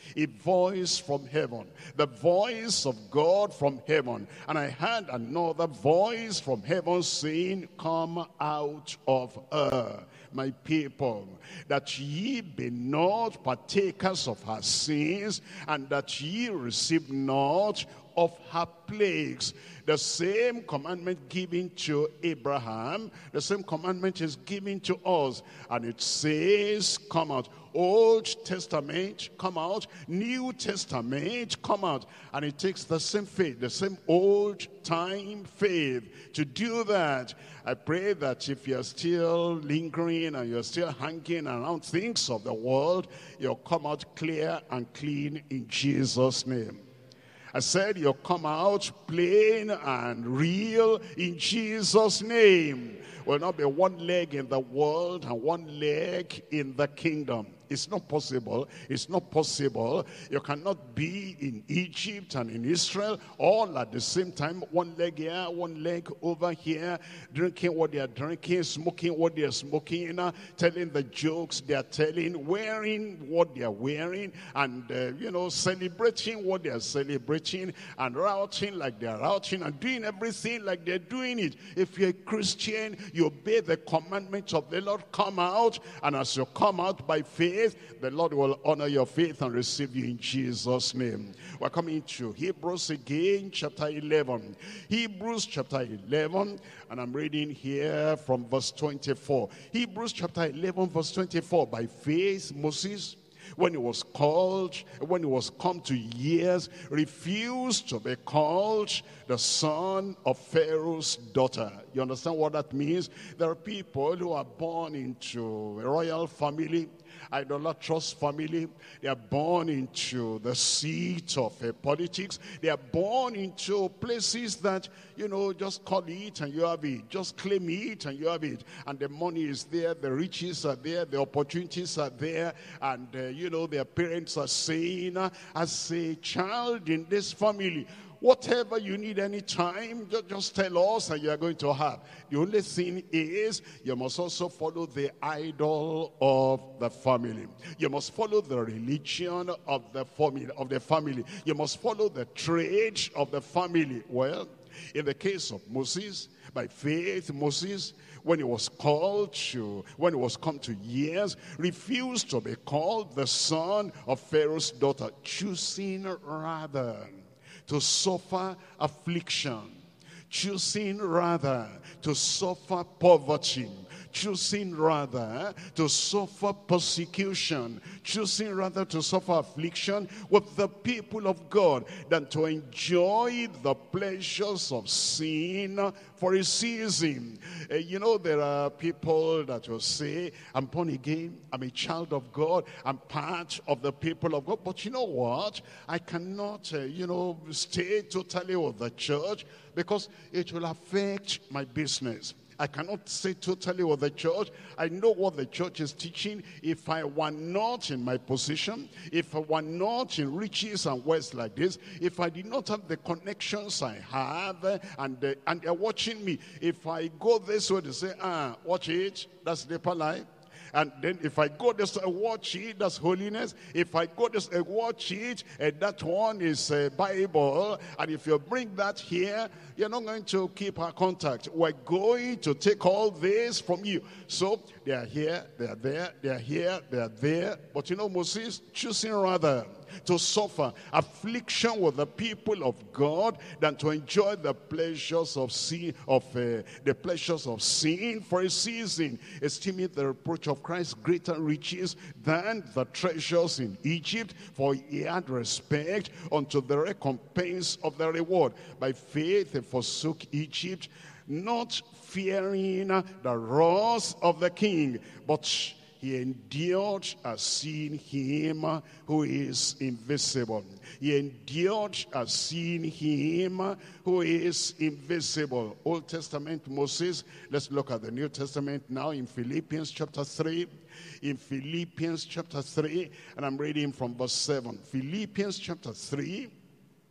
a voice from heaven, the voice of God from heaven. And I heard another voice from heaven saying, come out of her, my people, that ye be not partakers of her sins, and that ye receive not of her plagues. The same commandment given to Abraham, the same commandment is given to us. And it says, come out. Old Testament, come out. New Testament, come out. And it takes the same faith, the same old time faith to do that. I pray that if you're still lingering and you're still hanging around things of the world, you'll come out clear and clean in Jesus' name. I said you'll come out plain and real in Jesus' name. Will not be one leg in the world and one leg in the kingdom. It's not possible. It's not possible. You cannot be in Egypt and in Israel all at the same time. One leg here, one leg over here, drinking what they are drinking, smoking what they are smoking, uh, telling the jokes they are telling, wearing what they are wearing, and, uh, you know, celebrating what they are celebrating, and routing like they are routing, and doing everything like they're doing it. If you're a Christian, you obey the commandments of the Lord. Come out, and as you come out by faith, the Lord will honor your faith and receive you in Jesus' name. We're coming to Hebrews again, chapter eleven. Hebrews chapter eleven, and I'm reading here from verse twenty-four. Hebrews chapter eleven, verse twenty-four. By faith, Moses, when he was called, when he was come to years, refused to be called the son of Pharaoh's daughter. You understand what that means? There are people who are born into a royal family, idolatrous family. They are born into the seat of uh, politics. They are born into places that, you know, just call it and you have it. Just claim it and you have it. And the money is there, the riches are there, the opportunities are there. And, uh, you know, their parents are saying, uh, as a child in this family, whatever you need anytime, just, just tell us and you are going to have. The only thing is, you must also follow the idol of the family. You must follow the religion of the family. Of the family. You must follow the trade of the family. Well, in the case of Moses, by faith, Moses, when he was called to, when he was come to years, refused to be called the son of Pharaoh's daughter, choosing rather to suffer affliction, choosing rather to suffer poverty, choosing rather to suffer persecution, choosing rather to suffer affliction with the people of God than to enjoy the pleasures of sin for a season. Uh, you know, there are people that will say, I'm born again, I'm a child of God, I'm part of the people of God. But you know what? I cannot, uh, you know, stay totally with the church because it will affect my business. I cannot say totally with the church. I know what the church is teaching. If I were not in my position, if I were not in riches and wealth like this, if I did not have the connections I have, uh, and, uh, and they're watching me, if I go this way, they say, ah, watch it, that's deeper life. And then if I go this uh, watch it, that's holiness. If I go this uh, watch it, uh, that one is uh, Bible. And if you bring that here, you're not going to keep our contact. We're going to take all this from you. So they are here, they are there, they are here, they are there. But you know, Moses choosing rather to suffer affliction with the people of God than to enjoy the pleasures of sin, of uh, the pleasures of sin for a season, esteeming the reproach of Christ greater riches than the treasures in Egypt, for he had respect unto the recompense of the reward. By faith he forsook Egypt, not fearing the wrath of the king, but he endured as seeing him who is invisible. He endured as seeing him who is invisible. Old Testament Moses. Let's look at the New Testament now in Philippians chapter three. In Philippians chapter three, and I'm reading from verse seven. Philippians chapter three,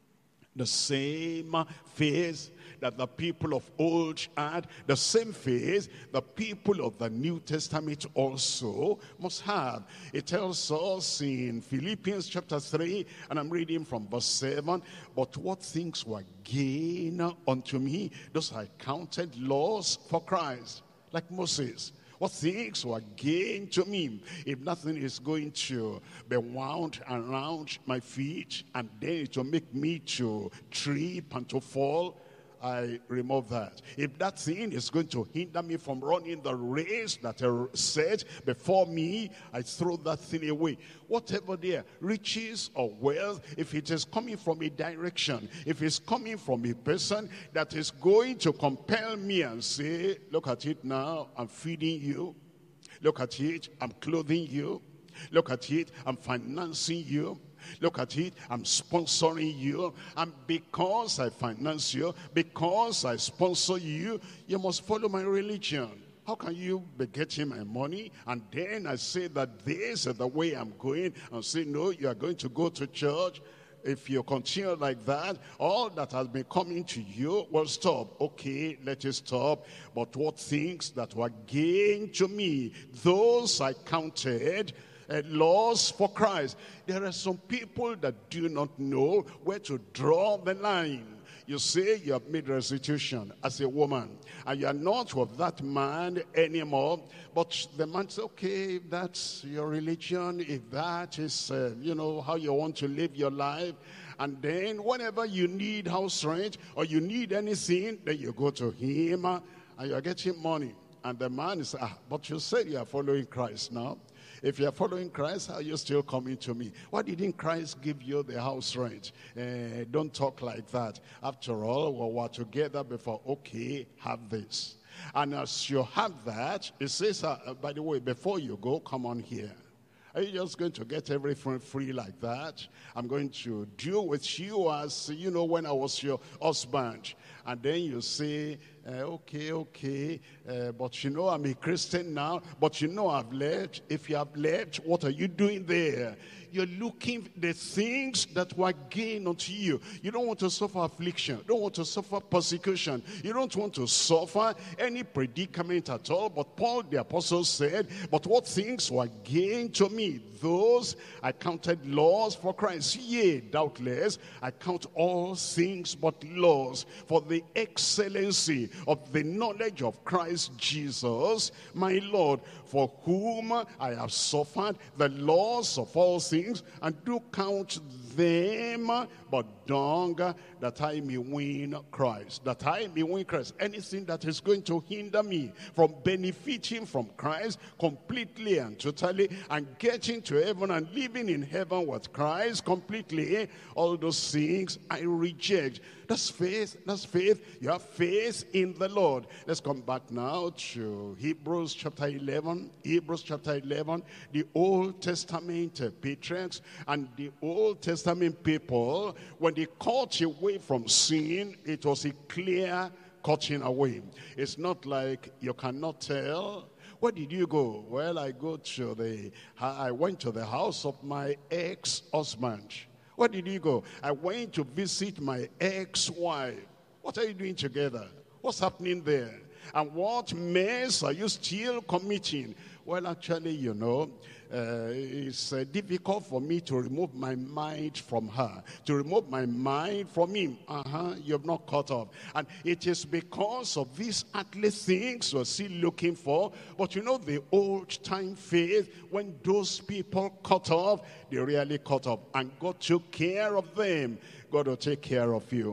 The same faith that the people of old had, the same faith the people of the New Testament also must have. It tells us in Philippians chapter three, and I'm reading from verse seven, but what things were gain unto me, those I counted loss for Christ. Like Moses, what things were gain to me? If nothing is going to be wound around my feet and then it will make me to trip and to fall, I remove that. If that thing is going to hinder me from running the race that is set before me, I throw that thing away. Whatever there, riches or wealth, if it is coming from a direction, if it's coming from a person that is going to compel me and say, look at it now, I'm feeding you. Look at it, I'm clothing you. Look at it, I'm financing you. Look at it, I'm sponsoring you. And because I finance you, because I sponsor you, you must follow my religion. How can you be getting my money? And then I say that this is the way I'm going. And say, no, you are going to go to church. If you continue like that, all that has been coming to you will stop. Okay, let it stop. But what things that were gain to me, those I counted a loss for Christ. There are some people that do not know where to draw the line. You say you have made restitution as a woman, and you are not with that man anymore. But the man says, okay, if that's your religion, if that is, uh, you know, how you want to live your life. And then whenever you need house rent or you need anything, then you go to him uh, and you are getting money. And the man is, ah, but you said you are following Christ now. If you are following Christ, are you still coming to me? Why didn't Christ give you the house rent? Uh, don't talk like that. After all, we were together before. Okay, have this. And as you have that, it says, uh, by the way, before you go, come on here. Are you just going to get everything free like that? I'm going to deal with you as, you know, when I was your husband. And then you say, uh, okay, okay, uh, but you know I'm a Christian now, but you know I've left. If you have left, what are you doing there? You're looking the things that were gain unto you. You don't want to suffer affliction. You don't want to suffer persecution. You don't want to suffer any predicament at all. But Paul the apostle said, but what things were gain to me, those I counted loss for Christ. Yea, doubtless, I count all things but loss for the excellency of the knowledge of Christ Jesus, my Lord, for whom I have suffered the loss of all things, and do count them but dung, that I may win Christ. That I may win Christ. Anything that is going to hinder me from benefiting from Christ completely and totally, and getting to heaven and living in heaven with Christ completely, all those things I reject. That's faith. That's faith. You have faith in the Lord. Let's come back now to Hebrews chapter eleven. Hebrews chapter eleven. The Old Testament uh, patriarchs and the Old Testament people, when they caught away from sin, it was a clear cutting away. It's not like you cannot tell. Where did you go? Well, I go to the. I went to the house of my ex-husband. Where did you go? I went to visit my ex-wife. What are you doing together? What's happening there? And what mess are you still committing? Well, actually, you know, uh, it's uh, difficult for me to remove my mind from her, to remove my mind from him. Uh-huh, you've not caught up. And it is because of these earthly things we're still looking for. But you know, the old-time faith, when those people cut off, they really cut off. And God took care of them. God will take care of you.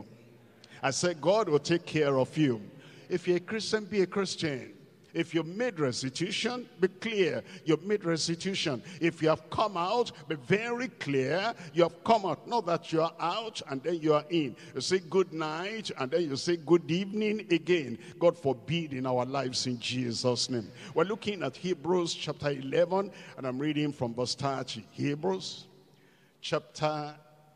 I said, God will take care of you. If you're a Christian, be a Christian. If you made restitution, be clear. You've made restitution. If you have come out, be very clear. You have come out. Not that you are out and then you are in. You say good night and then you say good evening again. God forbid in our lives in Jesus' name. We're looking at Hebrews chapter eleven, and I'm reading from verse thirty. Hebrews chapter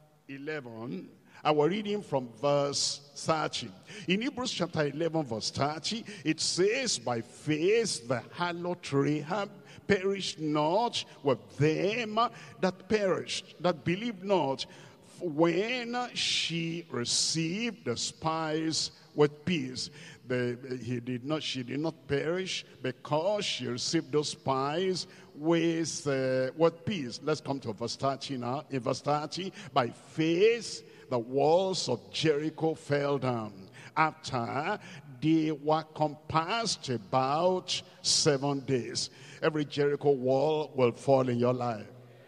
eleven. And we're reading from verse thirty. In Hebrews chapter eleven, verse thirty, it says, by faith the harlot Rahab perished not with them that perished, that believed not, when she received the spies with peace. The, he did not, she did not perish because she received those spies with, uh, with peace. Let's come to verse thirty now. In verse thirty, by faith, the walls of Jericho fell down after they were compassed about seven days. Every Jericho wall will fall in your life.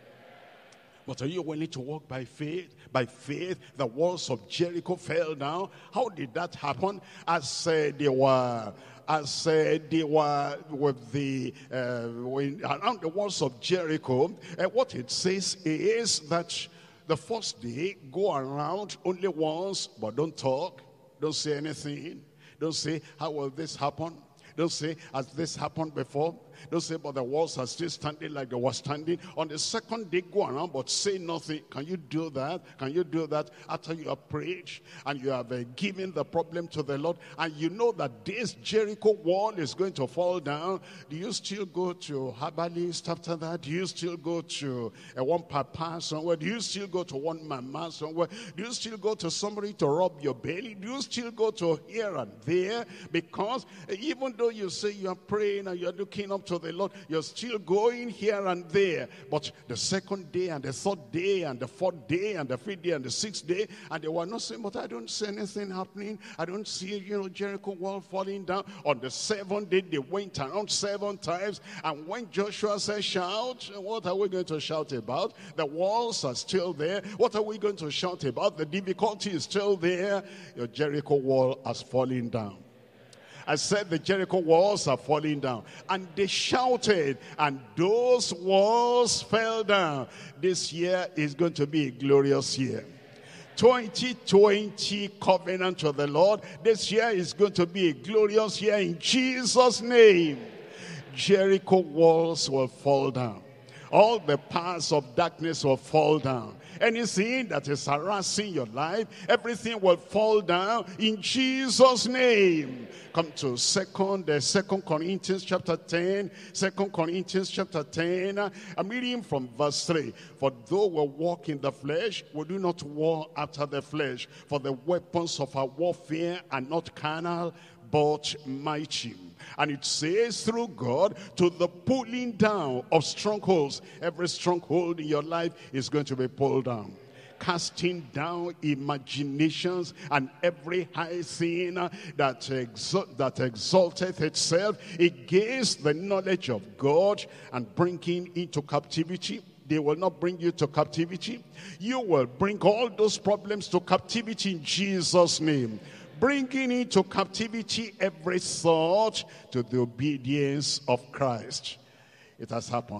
But are you willing to walk by faith? By faith, the walls of Jericho fell down. How did that happen? As uh, they were, as uh, they were with the uh, when, around the walls of Jericho. Uh, what it says is that the first day, go around only once, but don't talk, don't say anything, don't say, how will this happen? Don't say, has this happened before? Don't say, but the walls are still standing like they were standing. On the second day, go around, but say nothing. Can you do that? Can you do that after you have prayed and you have uh, given the problem to the Lord, and you know that this Jericho wall is going to fall down? Do you still go to herbalist after that? Do you still go to uh, one papa somewhere? Do you still go to one mama somewhere? Do you still go to somebody to rub your belly? Do you still go to here and there? Because uh, even though you say you are praying and you are looking up to the Lord, you're still going here and there. But the second day and the third day and the fourth day and the fifth day and the sixth day, and they were not saying, but I don't see anything happening. I don't see, you know, Jericho wall falling down. On the seventh day, they went around seven times. And when Joshua said, shout, what are we going to shout about? The walls are still there. What are we going to shout about? The difficulty is still there. Your Jericho wall has fallen down. I said the Jericho walls are falling down. And they shouted, and those walls fell down. This year is going to be a glorious year. twenty twenty covenant of the Lord. This year is going to be a glorious year in Jesus' name. Jericho walls will fall down. All the powers of darkness will fall down. Anything that is harassing your life, everything will fall down in Jesus' name. Come to second, uh, second Corinthians chapter ten. Second Corinthians chapter ten. I'm reading from verse three. For though we walk in the flesh, we do not war after the flesh. For the weapons of our warfare are not carnal, but mighty. And it says, through God, to the pulling down of strongholds. Every stronghold in your life is going to be pulled down. Casting down imaginations and every high thing that, exalt, that exalteth itself against the knowledge of God, and bringing into captivity. They will not bring you to captivity. You will bring all those problems to captivity in Jesus' name. Bringing into captivity every thought to the obedience of Christ. It has happened.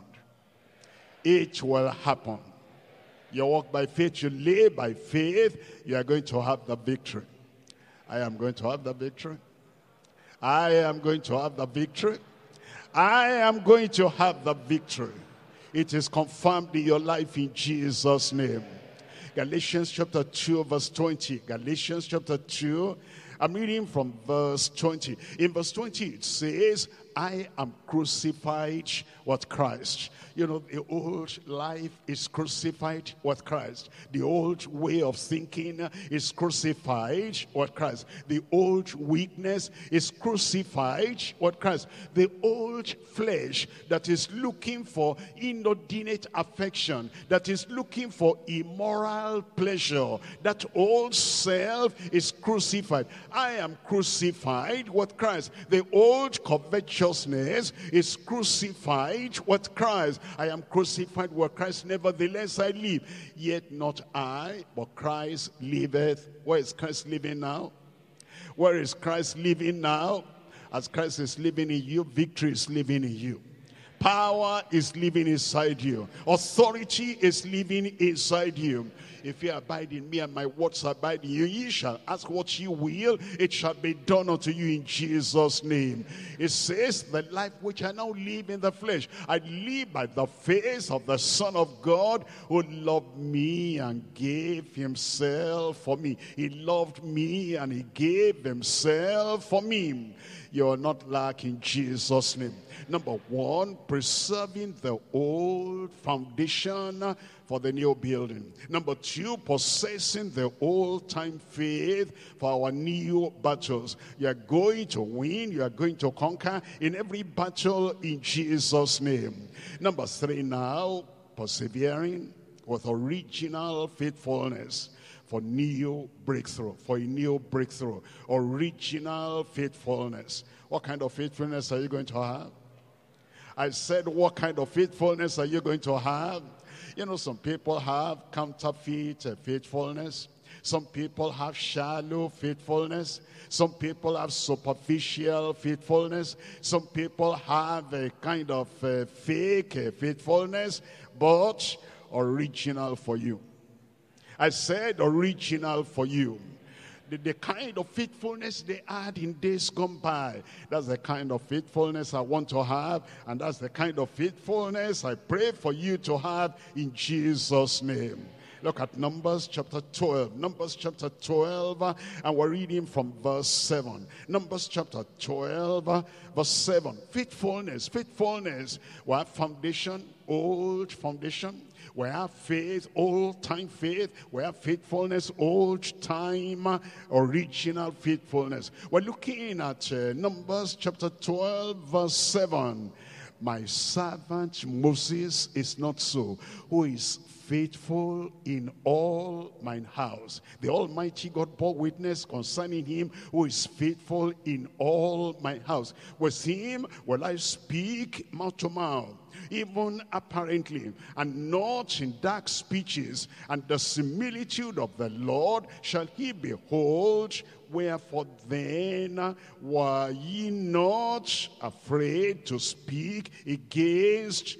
It will happen. You walk by faith, you live by faith, you are going to have the victory. I am going to have the victory. I am going to have the victory. I am going to have the victory. It is confirmed in your life in Jesus' name. Galatians chapter two, verse twenty. Galatians chapter two, I'm reading from verse twenty. In verse twenty, it says, I am crucified with Christ. You know, the old life is crucified with Christ. The old way of thinking is crucified with Christ. The old weakness is crucified with Christ. The old flesh that is looking for inordinate affection, that is looking for immoral pleasure, that old self is crucified. I am crucified with Christ. The old covetousness is crucified with Christ. I am crucified with Christ, nevertheless I live. Yet not I, but Christ liveth. Where is Christ living now? Where is Christ living now? As Christ is living in you, victory is living in you. Power is living inside you. Authority is living inside you. If you abide in me and my words abide in you, ye shall ask what you will, it shall be done unto you in Jesus' name. It says, the life which I now live in the flesh, I live by the faith of the Son of God, who loved me and gave himself for me. He loved me and he gave himself for me. You will not lack in Jesus' name. Number one, preserving the old foundation for the new building. Number two, possessing the old-time faith for our new battles. You are going to win. You are going to conquer in every battle in Jesus' name. Number three now, persevering with original faithfulness for new breakthrough, for a new breakthrough. Original faithfulness. What kind of faithfulness are you going to have? I said, what kind of faithfulness are you going to have? You know, some people have counterfeit faithfulness. Some people have shallow faithfulness. Some people have superficial faithfulness. Some people have a kind of uh, fake uh, faithfulness, but original for you. I said original for you. The, the kind of faithfulness they had in days gone by, that's the kind of faithfulness I want to have, and that's the kind of faithfulness I pray for you to have in Jesus' name. Look at Numbers chapter twelve. Numbers chapter twelve, uh, and we're reading from verse seven. Numbers chapter twelve, uh, verse seven. Faithfulness, faithfulness. We have foundation, old foundation. We have faith, old-time faith. We have faithfulness, old-time, uh, original faithfulness. We're looking at uh, Numbers chapter twelve, verse seven. My servant Moses is not so, who is faithful in all mine house. The Almighty God bore witness concerning him who is faithful in all my house. With him will I speak mouth to mouth, even apparently, and not in dark speeches, and the similitude of the Lord shall he behold. Wherefore then were ye not afraid to speak against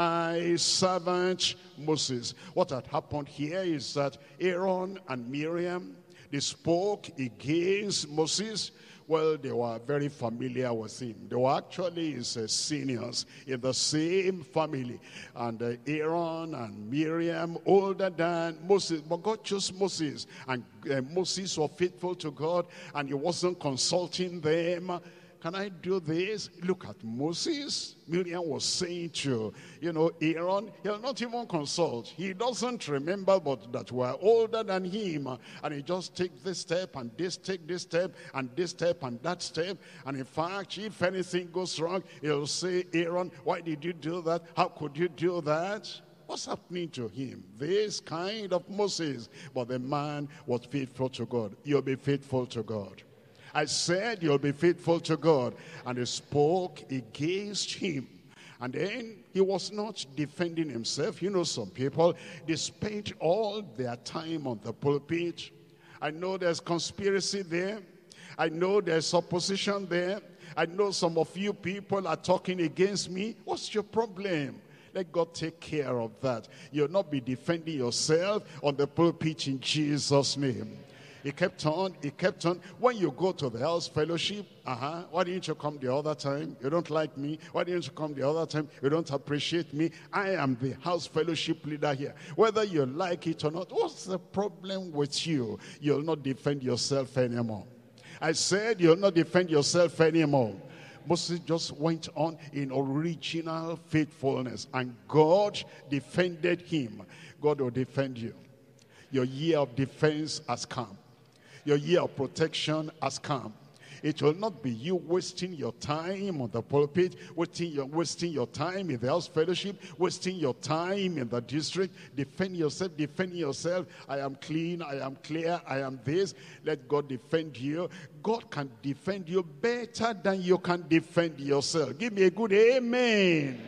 my servant Moses? What had happened here is that Aaron and Miriam, they spoke against Moses. Well, they were very familiar with him. They were actually his uh, seniors in the same family. And uh, Aaron and Miriam, older than Moses. But God chose Moses. And uh, Moses was faithful to God. And he wasn't consulting them. Can I do this? Look at Moses. Miriam was saying to, you know, Aaron, he'll not even consult. He doesn't remember but that we're older than him. And he just take this step and this, take this step and this step and that step. And in fact, if anything goes wrong, he'll say, Aaron, why did you do that? How could you do that? What's happening to him? This kind of Moses. But the man was faithful to God. You'll be faithful to God. I said you'll be faithful to God. And he spoke against him. And then he was not defending himself. You know, some people, they spent all their time on the pulpit. I know there's conspiracy there. I know there's opposition there. I know some of you people are talking against me. What's your problem? Let God take care of that. You'll not be defending yourself on the pulpit in Jesus' name. He kept on, he kept on. When you go to the house fellowship, uh-huh, why didn't you come the other time? You don't like me. Why didn't you come the other time? You don't appreciate me. I am the house fellowship leader here. Whether you like it or not, what's the problem with you? You'll not defend yourself anymore. I said you'll not defend yourself anymore. Moses just went on in original faithfulness, and God defended him. God will defend you. Your year of defense has come. Your year of protection has come. It will not be you wasting your time on the pulpit, wasting your, wasting your time in the house fellowship, wasting your time in the district. Defend yourself, defend yourself. I am clean, I am clear, I am this. Let God defend you. God can defend you better than you can defend yourself. Give me a good amen.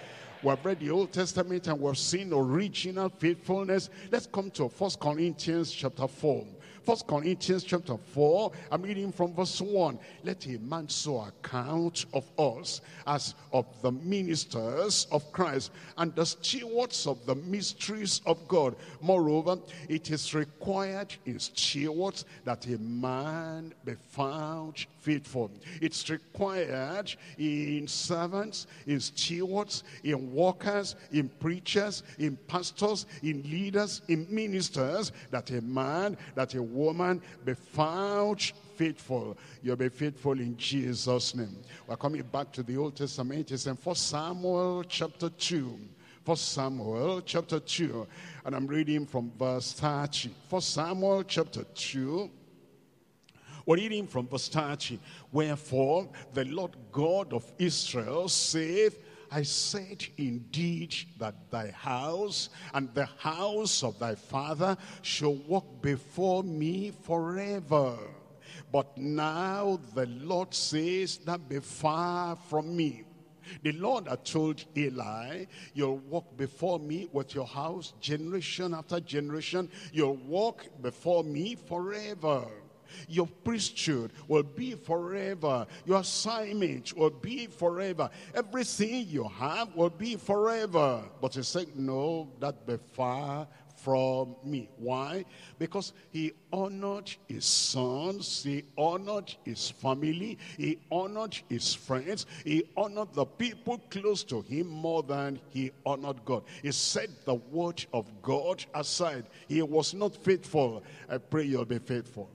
We have read the Old Testament and we've seen original faithfulness. Let's come to First Corinthians chapter four. First Corinthians chapter four, I'm reading from verse one. Let a man so account of us as of the ministers of Christ and the stewards of the mysteries of God. Moreover, it is required in stewards that a man be found faithful. It's required in servants, in stewards, in workers, in preachers, in pastors, in leaders, in ministers, that a man, that a woman be found faithful. You'll be faithful in Jesus' name. We're coming back to the Old Testament. It's in First Samuel chapter two. First Samuel chapter two. And I'm reading from verse thirty. First Samuel chapter two. We're reading from verse thirty. Wherefore the Lord God of Israel saith, I said indeed that thy house and the house of thy father shall walk before me forever. But now the Lord says, that be far from me. The Lord had told Eli, you'll walk before me with your house generation after generation. You'll walk before me forever. Your priesthood will be forever. Your assignment will be forever. Everything you have will be forever. But he said, no, that be far from me. Why? Because he honored his sons, he honored his family, he honored his friends, he honored the people close to him more than he honored God. He set the word of God aside. He was not faithful. I pray you'll be faithful.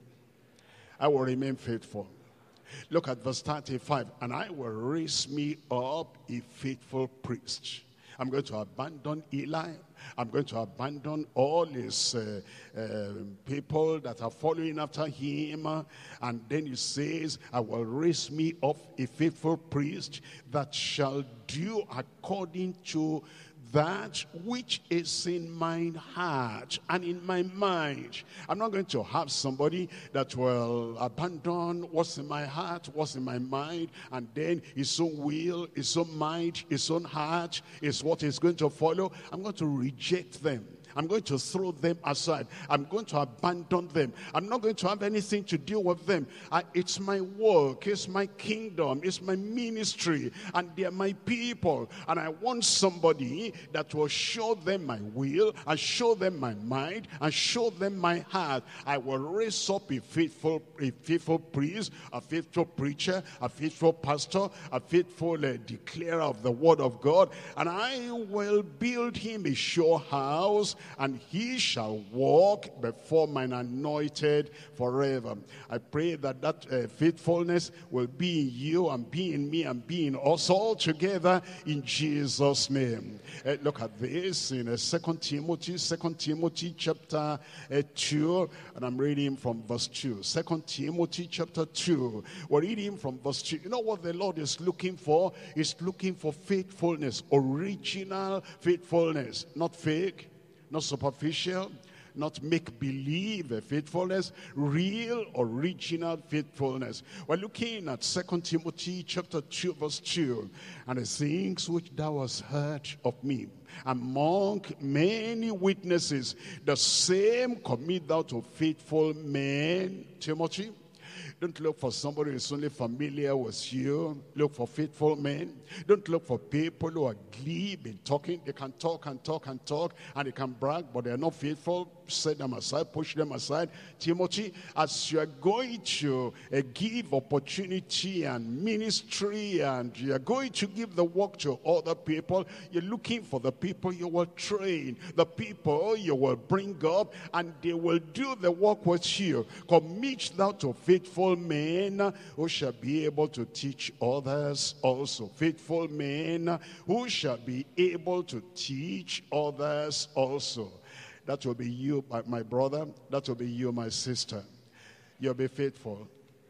I will remain faithful. Look at verse thirty-five. And I will raise me up a faithful priest. I'm going to abandon Eli. I'm going to abandon all his uh, uh, people that are following after him. And then he says, I will raise me up a faithful priest that shall do according to that which is in my heart and in my mind. I'm not going to have somebody that will abandon what's in my heart, what's in my mind, and then his own will, his own mind, his own heart is what is going to follow. I'm going to reject them. I'm going to throw them aside. I'm going to abandon them. I'm not going to have anything to do with them. I, it's my work. It's my kingdom. It's my ministry. And they're my people. And I want somebody that will show them my will and show them my mind and show them my heart. I will raise up a faithful, a faithful priest, a faithful preacher, a faithful pastor, a faithful uh, declarer of the word of God. And I will build him a sure house, and he shall walk before mine anointed forever. I pray that that uh, faithfulness will be in you and be in me and be in us all together in Jesus' name. Uh, look at this in uh, Second Timothy, Second Timothy chapter uh, two, and I'm reading from verse two. Second Timothy chapter two. We're reading from verse two. You know what the Lord is looking for? He's looking for faithfulness, original faithfulness, not fake, not superficial, not make-believe faithfulness, real, original faithfulness. We're looking at Second Timothy chapter two, verse two. And the things which thou hast heard of me among many witnesses, the same commit thou to faithful men, Timothy. Don't look for somebody who's only familiar with you. Look for faithful men. Don't look for people who are glib in talking. They can talk and talk and talk, and they can brag, but they're not faithful. Set them aside, push them aside. Timothy, as you are going to uh, give opportunity and ministry, and you are going to give the work to other people, you're looking for the people you will train, the people you will bring up, and they will do the work with you. Commit thou to faithful men who shall be able to teach others also. Faithful men who shall be able to teach others also. That will be you, my brother. That will be you, my sister. You'll be faithful.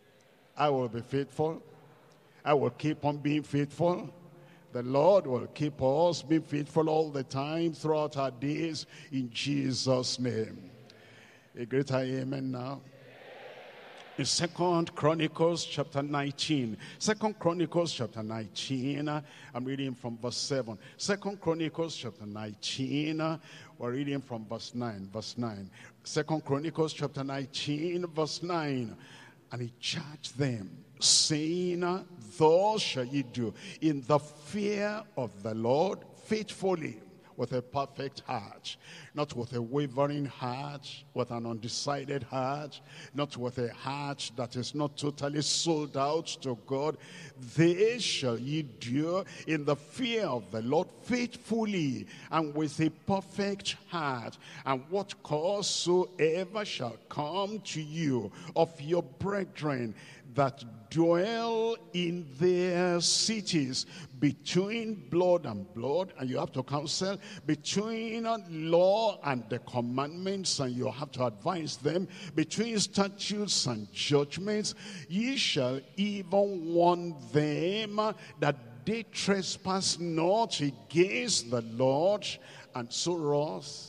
I will be faithful. I will keep on being faithful. The Lord will keep us being faithful all the time throughout our days in Jesus' name. A greater amen now. In Second Chronicles chapter nineteen. Second Chronicles chapter nineteen. I'm reading from verse seven. Second Chronicles chapter nineteen. We're reading from verse nine. Verse nine. Second Chronicles chapter nineteen, verse nine. And he charged them, saying, thus shall ye do in the fear of the Lord faithfully. with a perfect heart, not with a wavering heart, with an undecided heart, not with a heart that is not totally sold out to God. This shall ye do in the fear of the Lord faithfully and with a perfect heart. And what cause soever shall come to you of your brethren that dwell in their cities, between blood and blood, and you have to counsel, between law and the commandments, and you have to advise them, between statutes and judgments, ye shall even warn them that they trespass not against the Lord, and so wrath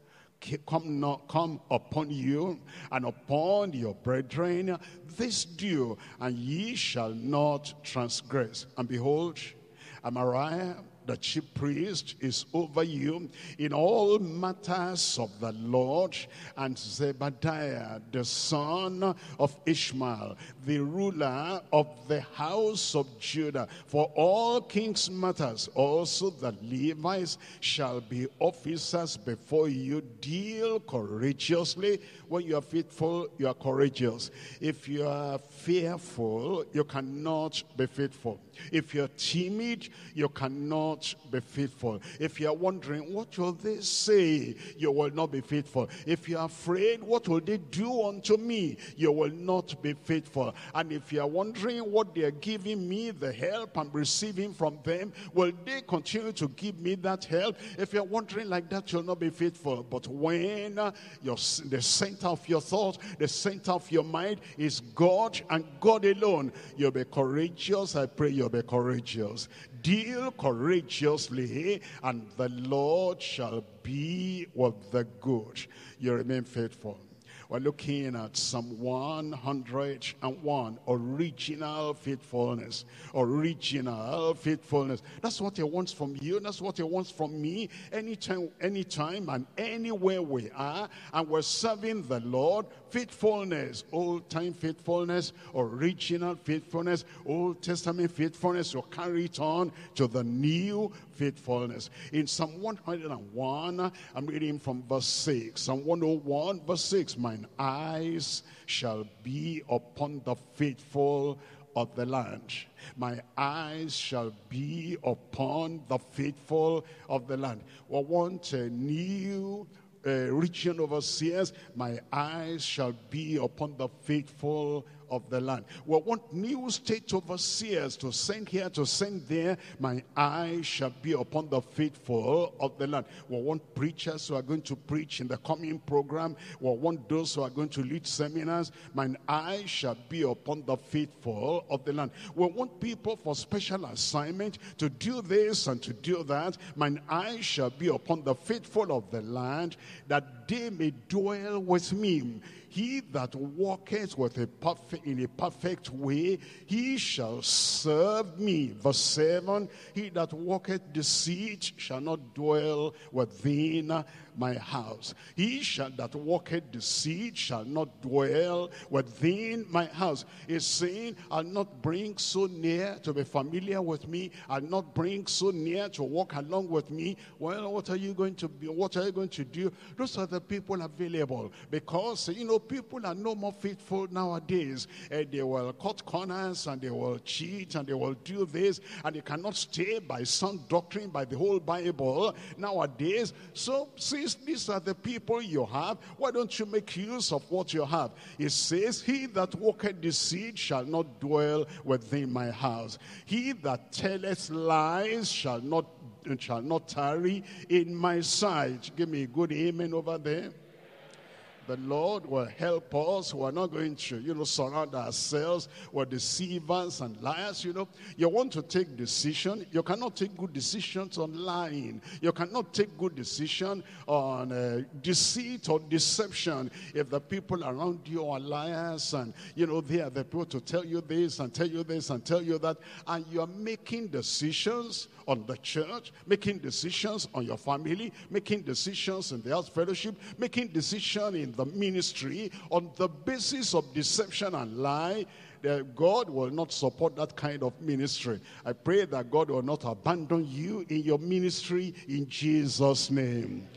come not come upon you and upon your brethren. This do, and ye shall not transgress. And behold, Amariah, the chief priest, is over you in all matters of the Lord, and Zebadiah, the son of Ishmael, the ruler of the house of Judah, for all king's matters. Also the Levites shall be officers before you. Deal courageously. When you are faithful, you are courageous. If you are fearful, you cannot be faithful. If you're timid, you cannot be faithful. If you're wondering, what will they say? You will not be faithful. If you're afraid, what will they do unto me? You will not be faithful. And if you're wondering what they're giving me, the help I'm receiving from them, will they continue to give me that help? If you're wondering like that, you'll not be faithful. But when uh, your, the center of your thought, the center of your mind is God and God alone, you'll be courageous. I pray you'll be courageous. Deal courageously, and the Lord shall be with the good. You remain faithful. We're looking at Psalm one hundred and one, original faithfulness. Original faithfulness. That's what he wants from you. That's what he wants from me. Anytime, anytime and anywhere we are, and we're serving the Lord. Faithfulness, old-time faithfulness, original faithfulness, Old Testament faithfulness. You carry it on to the new faithfulness. In Psalm one hundred and one, I'm reading from verse six. Psalm one oh one, verse six. Mine eyes shall be upon the faithful of the land. My eyes shall be upon the faithful of the land. We want a new uh, region overseers. My eyes shall be upon the faithful of the land. We want new state overseers to send here, to send there. My eyes shall be upon the faithful of the land. We want preachers who are going to preach in the coming program. We want those who are going to lead seminars. My eyes shall be upon the faithful of the land. We want people for special assignment to do this and to do that. My eyes shall be upon the faithful of the land, that they may dwell with me. He that walketh with a perfect, in a perfect way, he shall serve me. Verse seven, he that walketh deceit shall not dwell within my house. He shall that walketh deceit shall not dwell within my house. He's saying, I'll not bring so near to be familiar with me. I'll not bring so near to walk along with me. Well, what are you going to be? What are you going to do? Those are the people available, because, you know, people are no more faithful nowadays. Uh, they will cut corners, and they will cheat, and they will do this, and they cannot stay by sound doctrine, by the whole Bible nowadays. So since these are the people you have, why don't you make use of what you have? It says, he that walketh deceit shall not dwell within my house. He that telleth lies shall not shall not tarry in my sight. Give me a good amen over there. The Lord will help us. We're not going to, you know, surround ourselves with deceivers and liars, you know. You want to take decision. You cannot take good decisions on lying. You cannot take good decision on uh, deceit or deception. If the people around you are liars, and, you know, they are the people to tell you this and tell you this and tell you that, and you are making decisions on the church, making decisions on your family, making decisions in the house fellowship, making decisions in the ministry on the basis of deception and lie, that God will not support that kind of ministry. I pray that God will not abandon you in your ministry in Jesus' name.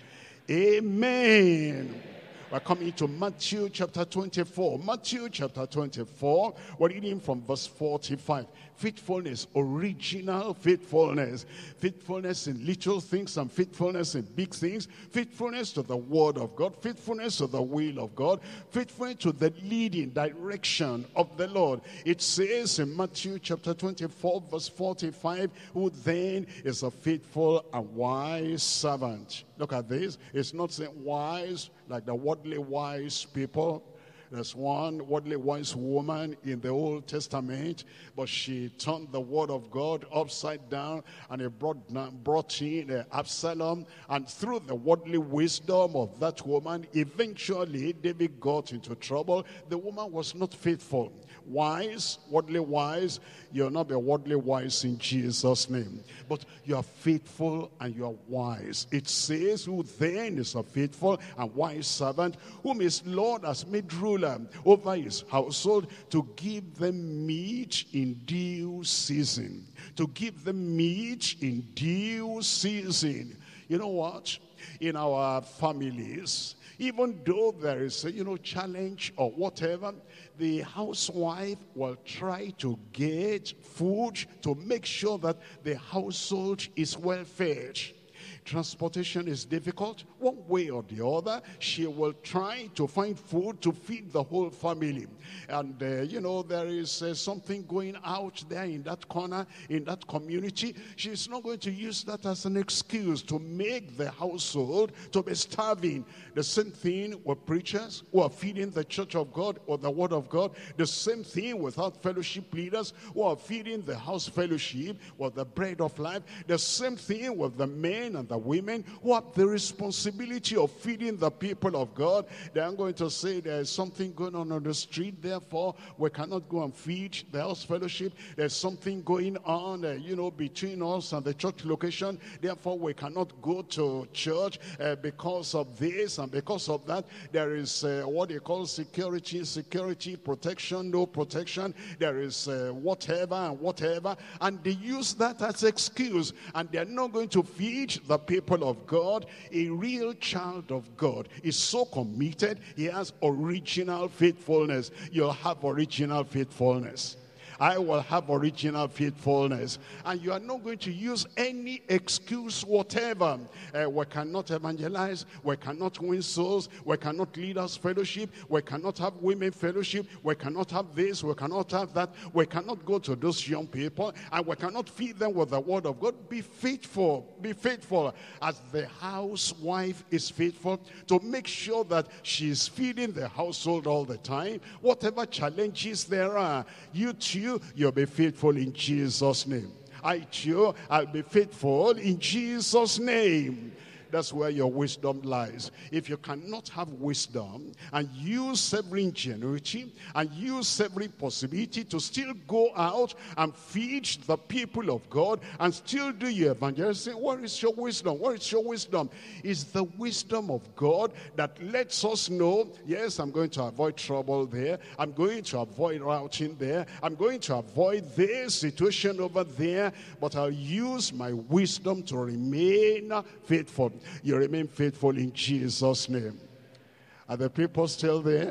Amen. We're coming to Matthew chapter twenty-four. Matthew chapter twenty-four, we're reading from verse forty-five. Faithfulness, original faithfulness. Faithfulness in little things and faithfulness in big things. Faithfulness to the word of God. Faithfulness to the will of God. Faithfulness to the leading direction of the Lord. It says in Matthew chapter twenty-four, verse forty-five, who then is a faithful and wise servant. Look at this. It's not saying wise like the worldly wise people. There's one worldly wise woman in the Old Testament, but she turned the word of God upside down, and it brought, brought in uh, Absalom. And through the worldly wisdom of that woman, eventually David got into trouble. The woman was not faithful. Wise, worldly wise, you'll not be worldly wise in Jesus' name. But you are faithful and you are wise. It says, who then is a faithful and wise servant, whom his Lord has made ruler over his household, to give them meat in due season. To give them meat in due season. You know what? In our families, even though there is a, you know, challenge or whatever, the housewife will try to get food to make sure that the household is well fed. Transportation is difficult, one way or the other. She will try to find food to feed the whole family. And, uh, you know, there is uh, something going out there in that corner, in that community. She's not going to use that as an excuse to make the household to be starving. The same thing with preachers who are feeding the church of God or the word of God. The same thing with our fellowship leaders who are feeding the house fellowship with the bread of life. The same thing with the men and the women who have the responsibility of feeding the people of God. They are going to say there's something going on on the street, therefore we cannot go and feed the house fellowship. There's something going on, uh, you know, between us and the church location, therefore we cannot go to church uh, because of this and because of that. There is uh, what they call security, security, protection, no protection. There is uh, whatever and whatever, and they use that as excuse, and they're not going to feed the people of God. A real child of God is so committed, he has original faithfulness. You'll have original faithfulness. I will have original faithfulness. And you are not going to use any excuse whatever. Uh, we cannot evangelize. We cannot win souls. We cannot lead us fellowship. We cannot have women fellowship. We cannot have this. We cannot have that. We cannot go to those young people. And we cannot feed them with the word of God. Be faithful. Be faithful. As the housewife is faithful to make sure that she is feeding the household all the time. Whatever challenges there are, you too, you'll be faithful in Jesus' name. I too, I'll be faithful in Jesus' name. That's where your wisdom lies. If you cannot have wisdom and use every ingenuity and use every possibility to still go out and feed the people of God and still do your evangelism, what is your wisdom? What is your wisdom? It's the wisdom of God that lets us know, yes, I'm going to avoid trouble there. I'm going to avoid routing there. I'm going to avoid this situation over there. But I'll use my wisdom to remain faithful. You remain faithful in Jesus' name. Are the people still there?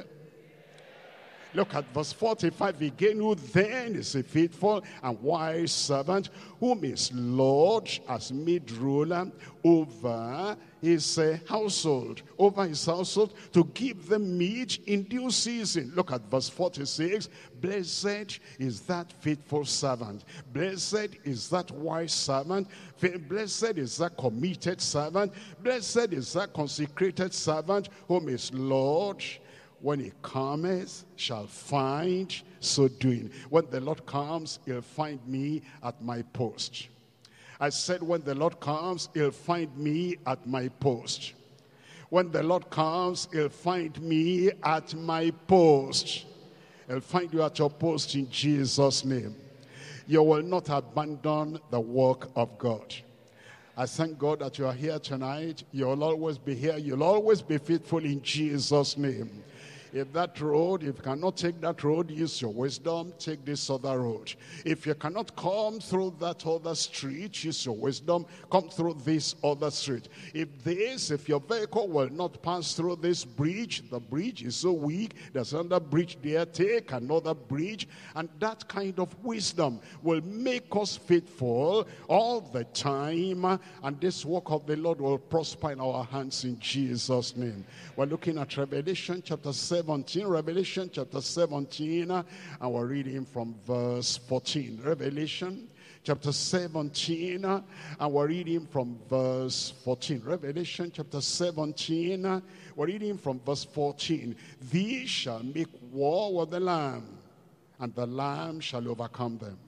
Look at verse forty-five again. Who then is a faithful and wise servant, whom his Lord has made ruler over his uh, household, over his household, to give them meat in due season. Look at verse forty-six. Blessed is that faithful servant. Blessed is that wise servant. Blessed is that committed servant. Blessed is that consecrated servant, whom his Lord, when he cometh, shall find so doing. When the Lord comes, he'll find me at my post. I said, when the Lord comes, he'll find me at my post. When the Lord comes, he'll find me at my post. He'll find you at your post in Jesus' name. You will not abandon the work of God. I thank God that you are here tonight. You'll always be here. You'll always be faithful in Jesus' name. If that road, if you cannot take that road, use your wisdom, take this other road. If you cannot come through that other street, use your wisdom, come through this other street. If this, if your vehicle will not pass through this bridge, the bridge is so weak, there's another bridge there, take another bridge. And that kind of wisdom will make us faithful all the time, and this work of the Lord will prosper in our hands in Jesus' name. We're looking at Revelation chapter seventeen, Revelation chapter seventeen, and we're reading from verse fourteen. Revelation chapter seventeen, and we're reading from verse fourteen. Revelation chapter seventeen, we're reading from verse fourteen. These shall make war with the Lamb, and the Lamb shall overcome them.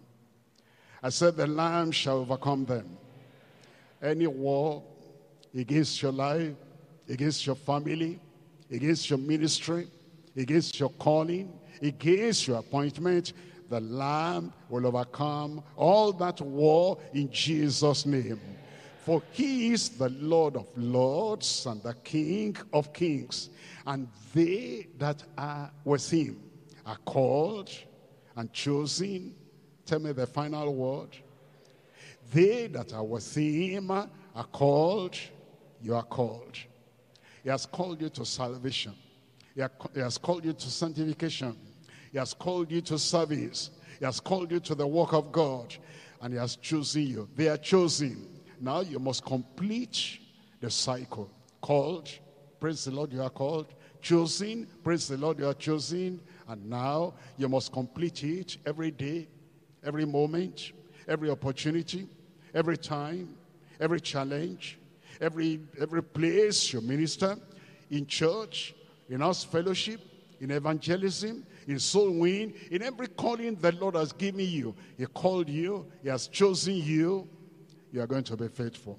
I said the Lamb shall overcome them. Any war against your life, against your family, against your ministry, against your calling, against your appointment, the Lamb will overcome all that war in Jesus' name. For he is the Lord of lords and the King of kings. And they that are with him are called and chosen. Tell me the final word. They that are with him are called. You are called. He has called you to salvation. He has called you to sanctification. He has called you to service. He has called you to the work of God. And he has chosen you. They are chosen. Now you must complete the cycle. Called. Praise the Lord, you are called. Chosen. Praise the Lord, you are chosen. And now you must complete it every day, every moment, every opportunity, every time, every challenge, every every place you minister, in church, in house fellowship, in evangelism, in soul winning, in every calling the Lord has given you. He called you, he has chosen you. You are going to be faithful.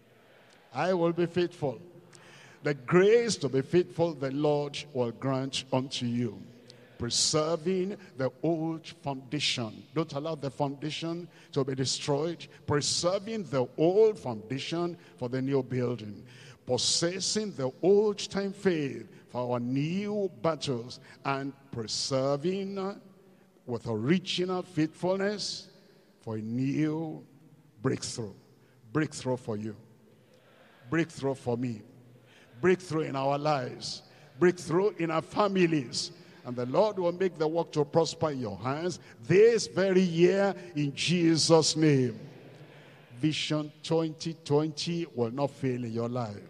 I will be faithful. The grace to be faithful the Lord will grant unto you. Preserving the old foundation. Don't allow the foundation to be destroyed. Preserving the old foundation for the new building. Possessing the old time faith for our new battles. And preserving with original faithfulness for a new breakthrough. Breakthrough for you. Breakthrough for me. Breakthrough in our lives. Breakthrough in our families. And the Lord will make the work to prosper in your hands this very year in Jesus' name. Vision twenty twenty will not fail in your life.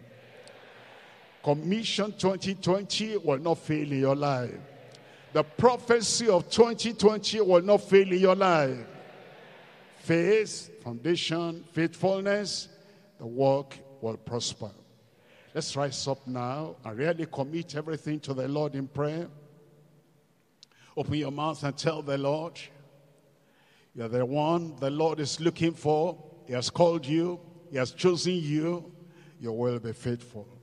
Commission twenty twenty will not fail in your life. The prophecy of twenty twenty will not fail in your life. Faith, foundation, faithfulness, the work will prosper. Let's rise up now and really commit everything to the Lord in prayer. Open your mouth and tell the Lord, you're the one the Lord is looking for. He has called you. He has chosen you. You will be faithful.